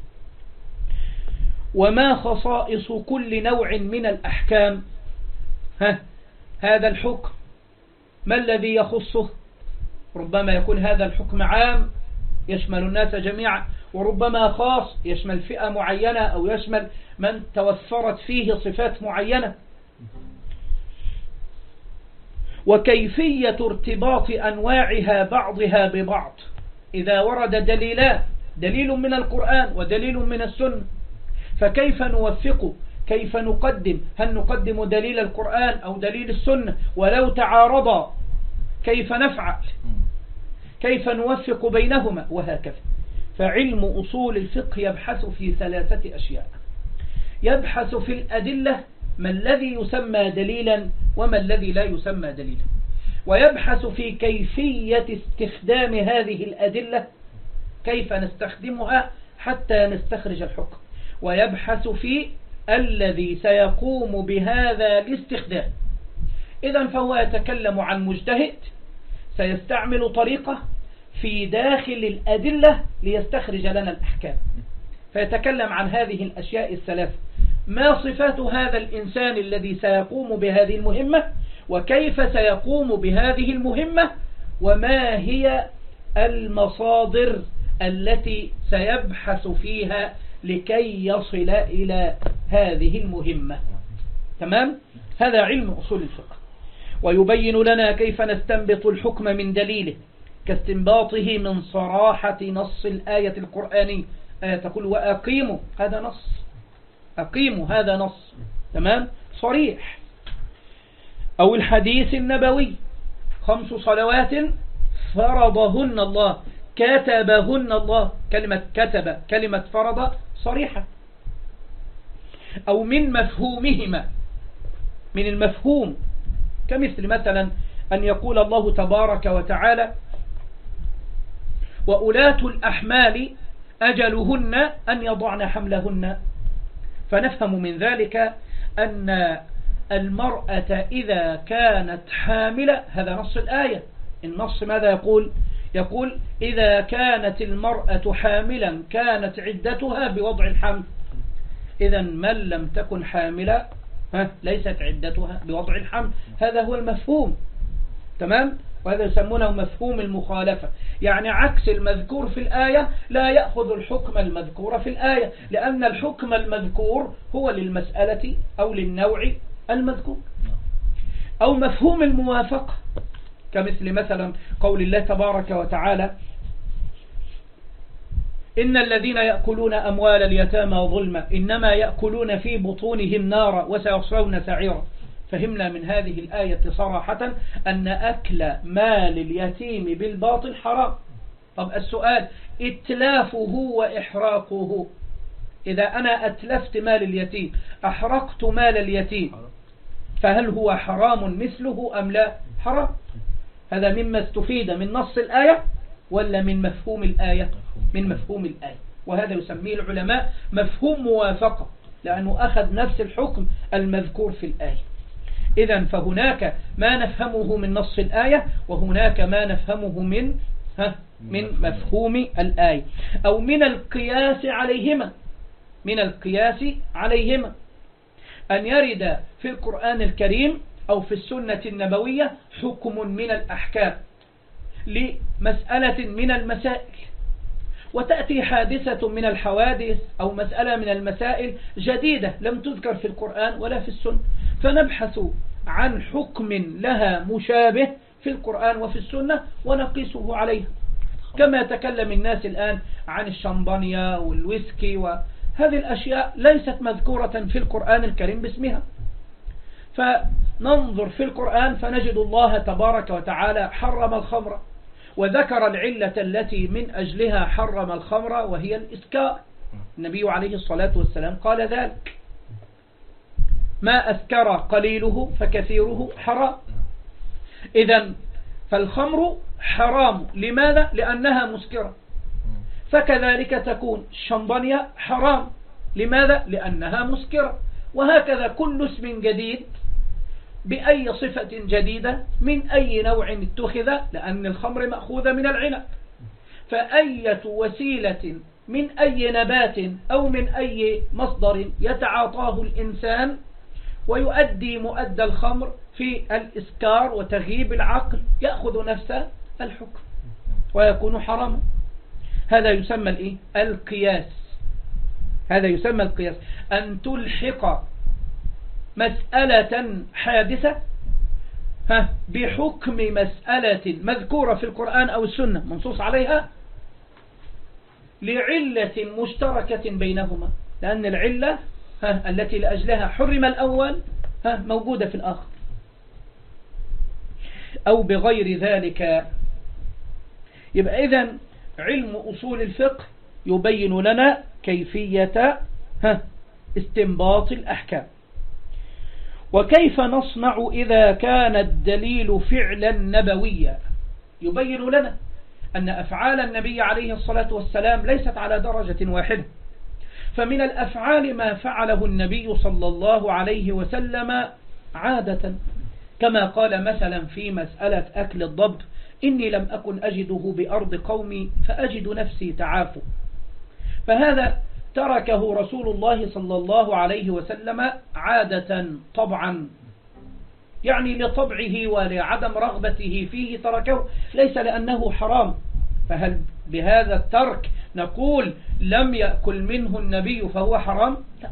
وما خصائص كل نوع من الأحكام؟ ها هذا الحكم ما الذي يخصه؟ ربما يكون هذا الحكم عام يشمل الناس جميعا، وربما خاص يشمل فئة معينة أو يشمل من توفرت فيه صفات معينة. وكيفية ارتباط أنواعها بعضها ببعض، إذا ورد دليلان، دليل من القرآن ودليل من السنة، فكيف نوفق، كيف نقدم، هل نقدم دليل القرآن أو دليل السنة؟ ولو تعارضا كيف نفعل، كيف نوفق بينهما، وهكذا. فعلم أصول الفقه يبحث في ثلاثة أشياء: يبحث في الأدلة ما الذي يسمى دليلا وما الذي لا يسمى دليلا، ويبحث في كيفية استخدام هذه الأدلة، كيف نستخدمها حتى نستخرج الحكم، ويبحث في الذي سيقوم بهذا الاستخدام. إذن فهو يتكلم عن مجتهد سيستعمل طريقة في داخل الأدلة ليستخرج لنا الأحكام، فيتكلم عن هذه الأشياء الثلاثة: ما صفات هذا الإنسان الذي سيقوم بهذه المهمة، وكيف سيقوم بهذه المهمة، وما هي المصادر التي سيبحث فيها لكي يصل إلى هذه المهمة. تمام؟ هذا علم أصول الفقه. ويبين لنا كيف نستنبط الحكم من دليله، كاستنباطه من صراحة نص الآية القرآنية. آية تقول وأقيموا، هذا نص، أقيموا هذا نص، تمام، صريح. أو الحديث النبوي: خمس صلوات فرضهن الله، كتبهن الله، كلمة كتب كلمة فرض صريحة. أو من مفهومهما، من المفهوم، كمثل مثلا أن يقول الله تبارك وتعالى: وأولاة الأحمال أجلهن أن يضعن حملهن، فنفهم من ذلك أن المرأة إذا كانت حاملة، هذا نص الآية. النص ماذا يقول؟ يقول إذا كانت المرأة حاملا كانت عدتها بوضع الحمل. إذا من لم تكن حاملة ليست عدتها بوضع الحمل، هذا هو المفهوم. تمام؟ وهذا يسمونه مفهوم المخالفة، يعني عكس المذكور في الآية لا يأخذ الحكم المذكور في الآية، لأن الحكم المذكور هو للمسألة أو للنوع المذكور. أو مفهوم الموافقة كمثل مثلا قول الله تبارك وتعالى إن الذين يأكلون أموال اليتامى ظلما إنما يأكلون في بطونهم نارا وسيصلون سعيرا. فهمنا من هذه الآية صراحة أن أكل مال اليتيم بالباطل حرام. طب السؤال إتلافه وإحراقه، إذا أنا أتلفت مال اليتيم أحرقت مال اليتيم فهل هو حرام مثله أم لا؟ حرام. هذا مما استفيد من نص الآية ولا من مفهوم الآية؟ من مفهوم الآية، وهذا يسميه العلماء مفهوم موافقة، لأنه أخذ نفس الحكم المذكور في الآية. إذن فهناك ما نفهمه من نص الآية وهناك ما نفهمه من ها من مفهوم الآية أو من القياس عليهما. من القياس عليهما أن يرد في القرآن الكريم أو في السنة النبوية حكم من الأحكام لمسألة من المسائل، وتأتي حادثة من الحوادث أو مسألة من المسائل جديدة لم تذكر في القرآن ولا في السنة، فنبحث عن حكم لها مشابه في القرآن وفي السنة ونقيسه عليها، كما تكلم الناس الآن عن الشمبانيا والويسكي، وهذه الأشياء ليست مذكورة في القرآن الكريم باسمها. فننظر في القرآن فنجد الله تبارك وتعالى حرم الخمر وذكر العلة التي من أجلها حرم الخمر وهي الإسكار. النبي عليه الصلاة والسلام قال ذلك: ما أسكر قليله فكثيره حرام. إذن فالخمر حرام، لماذا؟ لأنها مسكرة. فكذلك تكون الشمبانيا حرام، لماذا؟ لأنها مسكرة. وهكذا كل اسم جديد بأي صفة جديدة من أي نوع اتخذ، لأن الخمر مأخوذة من العنب، فأية وسيلة من أي نبات أو من أي مصدر يتعاطاه الإنسان ويؤدي مؤدى الخمر في الإسكار وتغييب العقل يأخذ نفس الحكم ويكون حراما. هذا يسمى الإيه؟ القياس. هذا يسمى القياس، أن تلحق مسألة حادثة ها بحكم مسألة مذكورة في القرآن أو السنة منصوص عليها لعلة مشتركة بينهما، لأن العلة ها التي لأجلها حرم الأول ها موجودة في الآخر، أو بغير ذلك. يبقى إذن علم أصول الفقه يبين لنا كيفية ها استنباط الأحكام. وكيف نصنع إذا كان الدليل فعلا نبويا؟ يبين لنا أن أفعال النبي عليه الصلاة والسلام ليست على درجة واحدة، فمن الأفعال ما فعله النبي صلى الله عليه وسلم عادة، كما قال مثلا في مسألة أكل الضب: إني لم أكن أجده بأرض قومي فأجد نفسي تعافو. فهذا تركه رسول الله صلى الله عليه وسلم عادة طبعا، يعني لطبعه ولعدم رغبته فيه تركه، ليس لأنه حرام. فهل بهذا الترك نقول لم يأكل منه النبي فهو حرام؟ لا.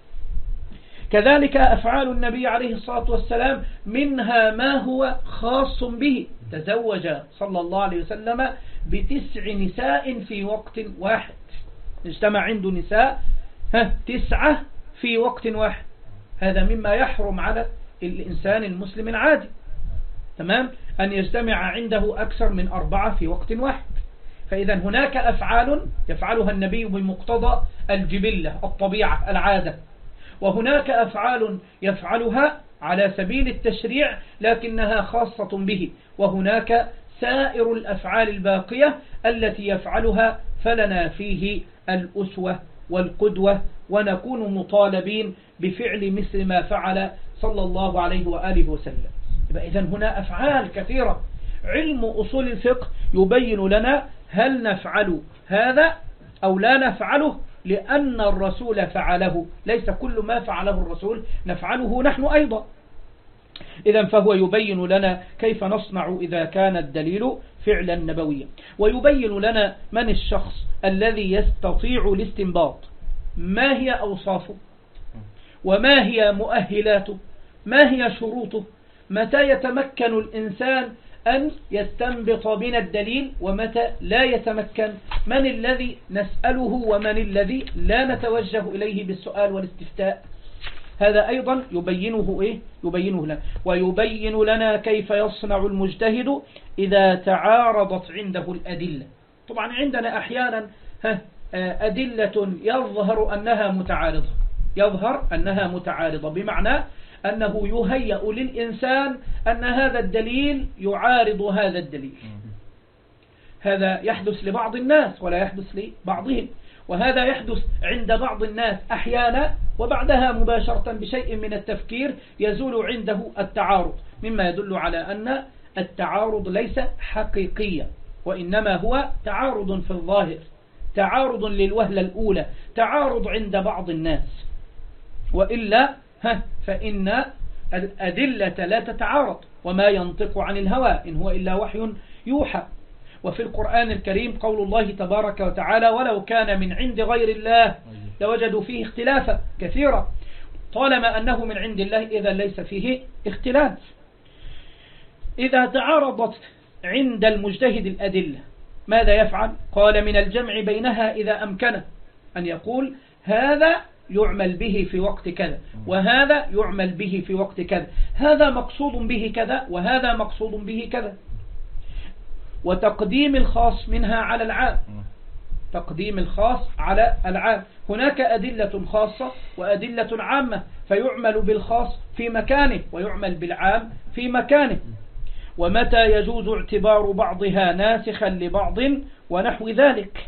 كذلك أفعال النبي عليه الصلاة والسلام منها ما هو خاص به، تزوج صلى الله عليه وسلم بتسع نساء في وقت واحد، اجتمع عنده نساء ها تسعة في وقت واحد، هذا مما يحرم على الإنسان المسلم العادي، تمام، أن يجتمع عنده أكثر من أربعة في وقت واحد. فإذا هناك أفعال يفعلها النبي بمقتضى الجبلة الطبيعة العادة، وهناك أفعال يفعلها على سبيل التشريع لكنها خاصة به، وهناك سائر الأفعال الباقية التي يفعلها فلنا فيه الأسوة والقدوة، ونكون مطالبين بفعل مثل ما فعل صلى الله عليه وآله وسلم. إذن هنا أفعال كثيرة. علم أصول الفقه يبين لنا هل نفعل هذا أو لا نفعله لأن الرسول فعله، ليس كل ما فعله الرسول نفعله نحن أيضا. إذن فهو يبين لنا كيف نصنع إذا كان الدليل فعلا نبويا، ويبين لنا من الشخص الذي يستطيع الاستنباط، ما هي أوصافه، وما هي مؤهلاته، ما هي شروطه، متى يتمكن الإنسان أن يستنبط من الدليل ومتى لا يتمكن، من الذي نسأله ومن الذي لا نتوجه إليه بالسؤال والاستفتاء. هذا أيضا يبينه إيه؟ يبينه لنا، ويبين لنا كيف يصنع المجتهد إذا تعارضت عنده الأدلة. طبعا عندنا أحيانا أدلة يظهر أنها متعارضة، يظهر أنها متعارضة بمعنى أنه يهيأ للإنسان أن هذا الدليل يعارض هذا الدليل. هذا يحدث لبعض الناس ولا يحدث لبعضهم، وهذا يحدث عند بعض الناس أحيانا، وبعدها مباشرة بشيء من التفكير يزول عنده التعارض، مما يدل على أن التعارض ليس حقيقيا، وإنما هو تعارض في الظاهر، تعارض للوهلة الأولى، تعارض عند بعض الناس، وإلا فإن الأدلة لا تتعارض، وما ينطق عن الهوى إن هو إلا وحي يوحى. وفي القرآن الكريم قول الله تبارك وتعالى: ولو كان من عند غير الله لوجدوا فيه اختلافا كثيرا. طالما أنه من عند الله إذا ليس فيه اختلاف. إذا تعارضت عند المجتهد الأدلة ماذا يفعل؟ قال: من الجمع بينها إذا أمكن أن يقول هذا يعمل به في وقت كذا، وهذا يعمل به في وقت كذا، هذا مقصود به كذا، وهذا مقصود به كذا. وتقديم الخاص منها على العام، تقديم الخاص على العام. هناك أدلة خاصة وأدلة عامة، فيعمل بالخاص في مكانه ويعمل بالعام في مكانه. ومتى يجوز اعتبار بعضها ناسخا لبعض ونحو ذلك.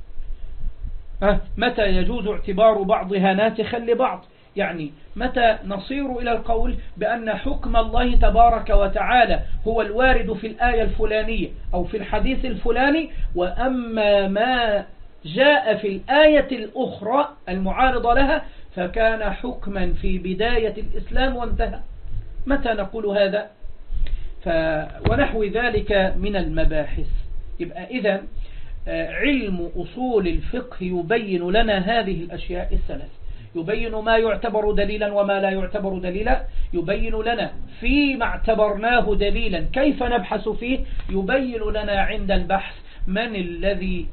متى يجوز اعتبار بعضها ناسخا لبعض، يعني متى نصير إلى القول بأن حكم الله تبارك وتعالى هو الوارد في الآية الفلانية أو في الحديث الفلاني، وأما ما جاء في الآية الأخرى المعارضة لها فكان حكما في بداية الإسلام وانتهى. متى نقول هذا؟ ف... ونحو ذلك من المباحث. يبقى إذن علم أصول الفقه يبين لنا هذه الأشياء الثلاث، يبين ما يعتبر دليلا وما لا يعتبر دليلا، يبين لنا فيما اعتبرناه دليلا كيف نبحث فيه، يبين لنا عند البحث من الذي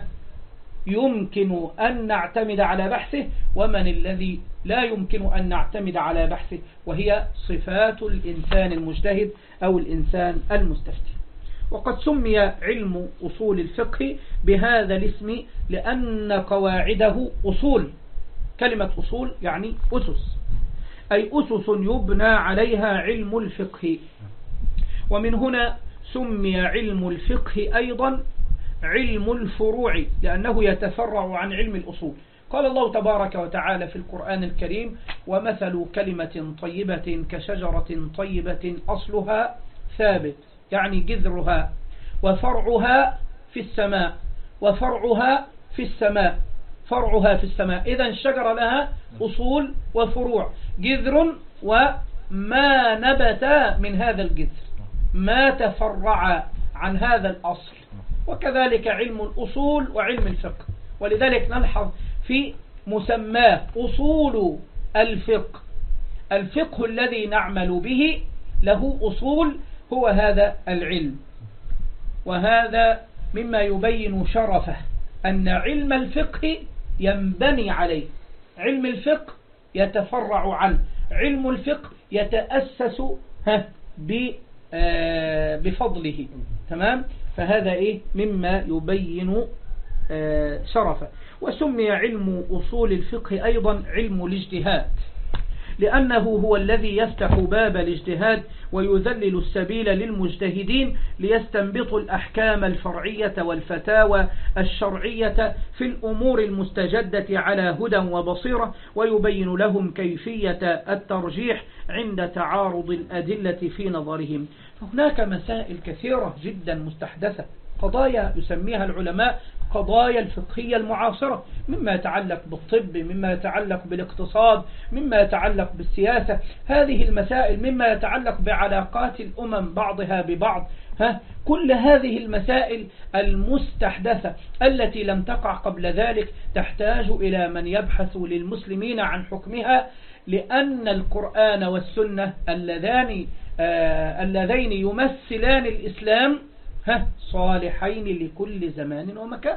يمكن أن نعتمد على بحثه ومن الذي لا يمكن أن نعتمد على بحثه، وهي صفات الإنسان المجتهد أو الإنسان المستفتي. وقد سمي علم أصول الفقه بهذا الاسم لأن قواعده أصول. كلمة أصول يعني أسس، أي أسس يبنى عليها علم الفقه. ومن هنا سمي علم الفقه أيضا علم الفروع، لأنه يتفرع عن علم الأصول. قال الله تبارك وتعالى في القرآن الكريم: ومثل كلمة طيبة كشجرة طيبة أصلها ثابت، يعني جذرها، وفرعها في السماء، وفرعها في السماء، فرعها في السماء. إذن الشجرة لها أصول وفروع، جذر وما نبت من هذا الجذر، ما تفرع عن هذا الأصل. وكذلك علم الأصول وعلم الفقه. ولذلك نلحظ في مسماه أصول الفقه، الفقه الذي نعمل به له أصول، هو هذا العلم. وهذا مما يبين شرفه، أن علم الفقه ينبني عليه، علم الفقه يتفرع عنه، علم الفقه يتأسس بفضله. تمام؟ فهذا إيه مما يبين شرفه. وسمي علم أصول الفقه أيضا علم الاجتهاد، لأنه هو الذي يفتح باب الاجتهاد ويذلل السبيل للمجتهدين ليستنبطوا الأحكام الفرعية والفتاوى الشرعية في الأمور المستجدة على هدى وبصيرة، ويبين لهم كيفية الترجيح عند تعارض الأدلة في نظرهم. هناك مسائل كثيرة جدا مستحدثة، قضايا يسميها العلماء القضايا الفقهية المعاصرة، مما يتعلق بالطب، مما يتعلق بالاقتصاد، مما يتعلق بالسياسة، هذه المسائل مما يتعلق بعلاقات الأمم بعضها ببعض. ها كل هذه المسائل المستحدثة التي لم تقع قبل ذلك تحتاج إلى من يبحث للمسلمين عن حكمها، لأن القرآن والسنة اللذان آه اللذين يمثلان الإسلام ها صالحين لكل زمان ومكان.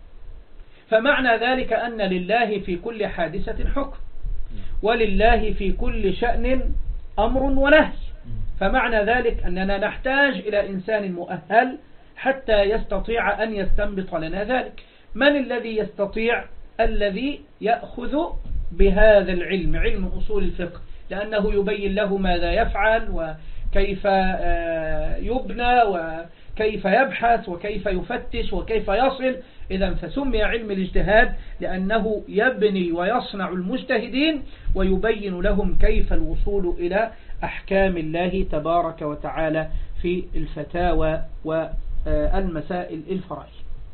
فمعنى ذلك أن لله في كل حادثة حكم، ولله في كل شأن أمر ونهي. فمعنى ذلك أننا نحتاج إلى إنسان مؤهل حتى يستطيع أن يستنبط لنا ذلك. من الذي يستطيع؟ الذي يأخذ بهذا العلم، علم أصول الفقه، لأنه يبين له ماذا يفعل وكيف يبنى وكيف يبحث وكيف يفتش وكيف يصل. إذن فسمي علم الاجتهاد لأنه يبني ويصنع المجتهدين ويبين لهم كيف الوصول إلى أحكام الله تبارك وتعالى في الفتاوى والمسائل الفرعية.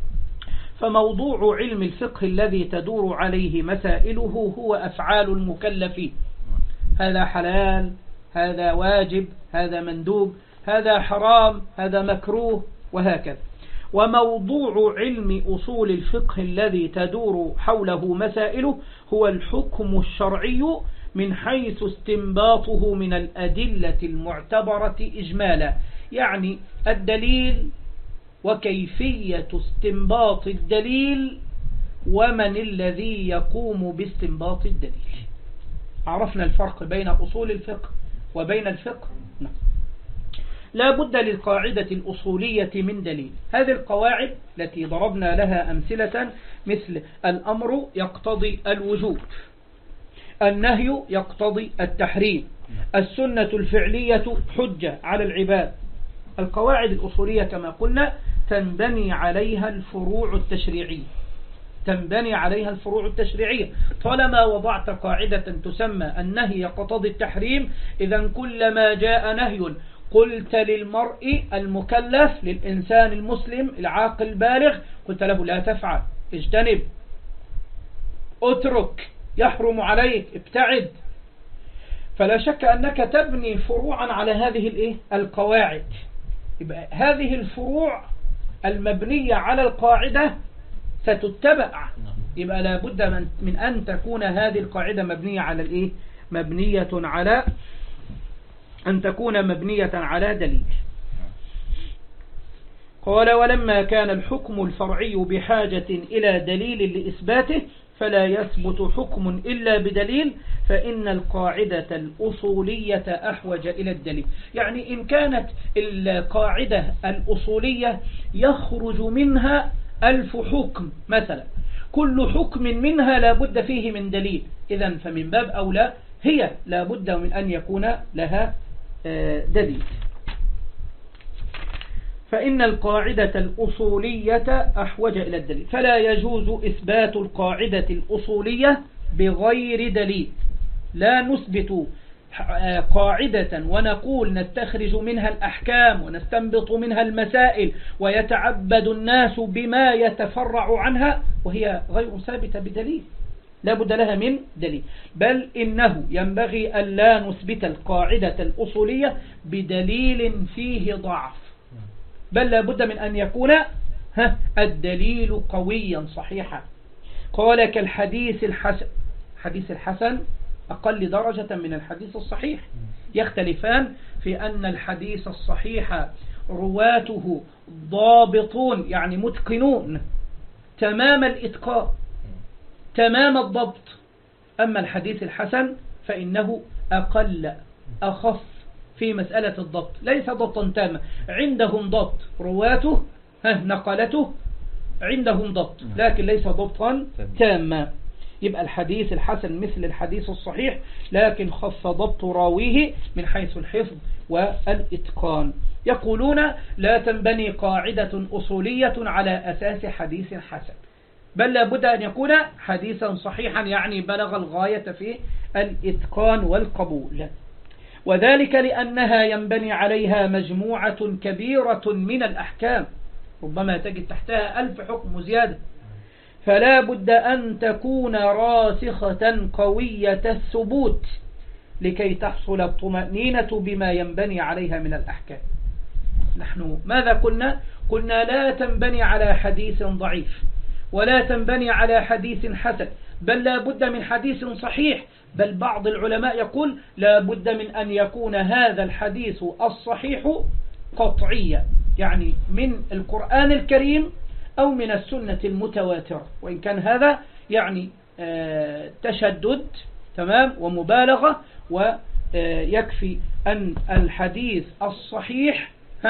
فموضوع علم الفقه الذي تدور عليه مسائله هو أفعال المكلفين، هذا حلال، هذا واجب، هذا مندوب، هذا حرام، هذا مكروه، وهكذا. وموضوع علم أصول الفقه الذي تدور حوله مسائله هو الحكم الشرعي من حيث استنباطه من الأدلة المعتبرة إجمالا، يعني الدليل وكيفية استنباط الدليل ومن الذي يقوم باستنباط الدليل. عرفنا الفرق بين أصول الفقه وبين الفقه؟ نعم. لا بد للقاعدة الأصولية من دليل. هذه القواعد التي ضربنا لها أمثلة مثل الأمر يقتضي الوجوب، النهي يقتضي التحريم، السنة الفعلية حجة على العباد. القواعد الأصولية كما قلنا تنبني عليها الفروع التشريعية، تنبني عليها الفروع التشريعية. طالما وضعت قاعدة تسمى النهي يقتضي التحريم، إذا كلما جاء نهي قلت للمرء المكلف، للإنسان المسلم العاقل البالغ، قلت له لا تفعل، اجتنب، اترك، يحرم عليك، ابتعد. فلا شك أنك تبني فروعا على هذه الايه القواعد. يبقى هذه الفروع المبنية على القاعدة ستتبع. يبقى لا بد من, من أن تكون هذه القاعدة مبنية على الايه مبنية على أن تكون مبنية على دليل. قال: ولما كان الحكم الفرعي بحاجة إلى دليل لإثباته فلا يثبت حكم إلا بدليل، فإن القاعدة الأصولية أحوج إلى الدليل. يعني إن كانت القاعدة الأصولية يخرج منها ألف حكم مثلا، كل حكم منها لا بد فيه من دليل، إذن فمن باب أولى هي لا بد من أن يكون لها دليل. فإن القاعدة الأصولية أحوج إلى الدليل، فلا يجوز إثبات القاعدة الأصولية بغير دليل. لا نثبت قاعدة ونقول نستخرج منها الأحكام ونستنبط منها المسائل ويتعبد الناس بما يتفرع عنها وهي غير ثابتة بدليل، لا بد لها من دليل. بل إنه ينبغي أن لا نثبت القاعدة الأصولية بدليل فيه ضعف، بل لا بد من أن يكون ها الدليل قويا صحيحا. قال: كالحديث الحسن. حديث الحسن أقل درجة من الحديث الصحيح، يختلفان في أن الحديث الصحيح رواته ضابطون، يعني متقنون تمام الإتقان تمام الضبط. أما الحديث الحسن فإنه أقل أخف في مسألة الضبط، ليس ضبطا تاما، عندهم ضبط رواته نقلته عندهم ضبط، لكن ليس ضبطا تاما. يبقى الحديث الحسن مثل الحديث الصحيح، لكن خف ضبط راويه من حيث الحفظ والإتقان. يقولون لا تنبني قاعدة أصولية على أساس حديث حسن، بل لابد أن يكون حديثا صحيحا، يعني بلغ الغاية في الإتقان والقبول، وذلك لأنها ينبني عليها مجموعة كبيرة من الأحكام، ربما تجد تحتها ألف حكم زيادة، فلا بد أن تكون راسخة قوية الثبوت لكي تحصل الطمأنينة بما ينبني عليها من الأحكام. نحن ماذا قلنا؟ قلنا لا تنبني على حديث ضعيف ولا تنبني على حديث حسن، بل لا بد من حديث صحيح، بل بعض العلماء يقول لا بد من أن يكون هذا الحديث الصحيح قطعيا، يعني من القرآن الكريم أو من السنة المتواترة، وإن كان هذا يعني تشدد تمام ومبالغة، ويكفي أن الحديث الصحيح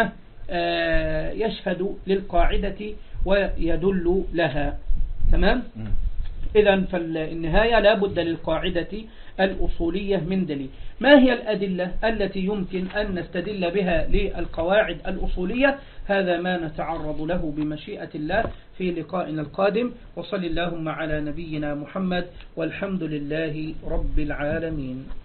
يشهد للقاعدة ويدل لها. تمام. إذن فالنهاية لا بد للقاعدة الأصولية من دليل. ما هي الأدلة التي يمكن أن نستدل بها للقواعد الأصولية؟ هذا ما نتعرض له بمشيئة الله في لقائنا القادم، وصل اللهم على نبينا محمد، والحمد لله رب العالمين.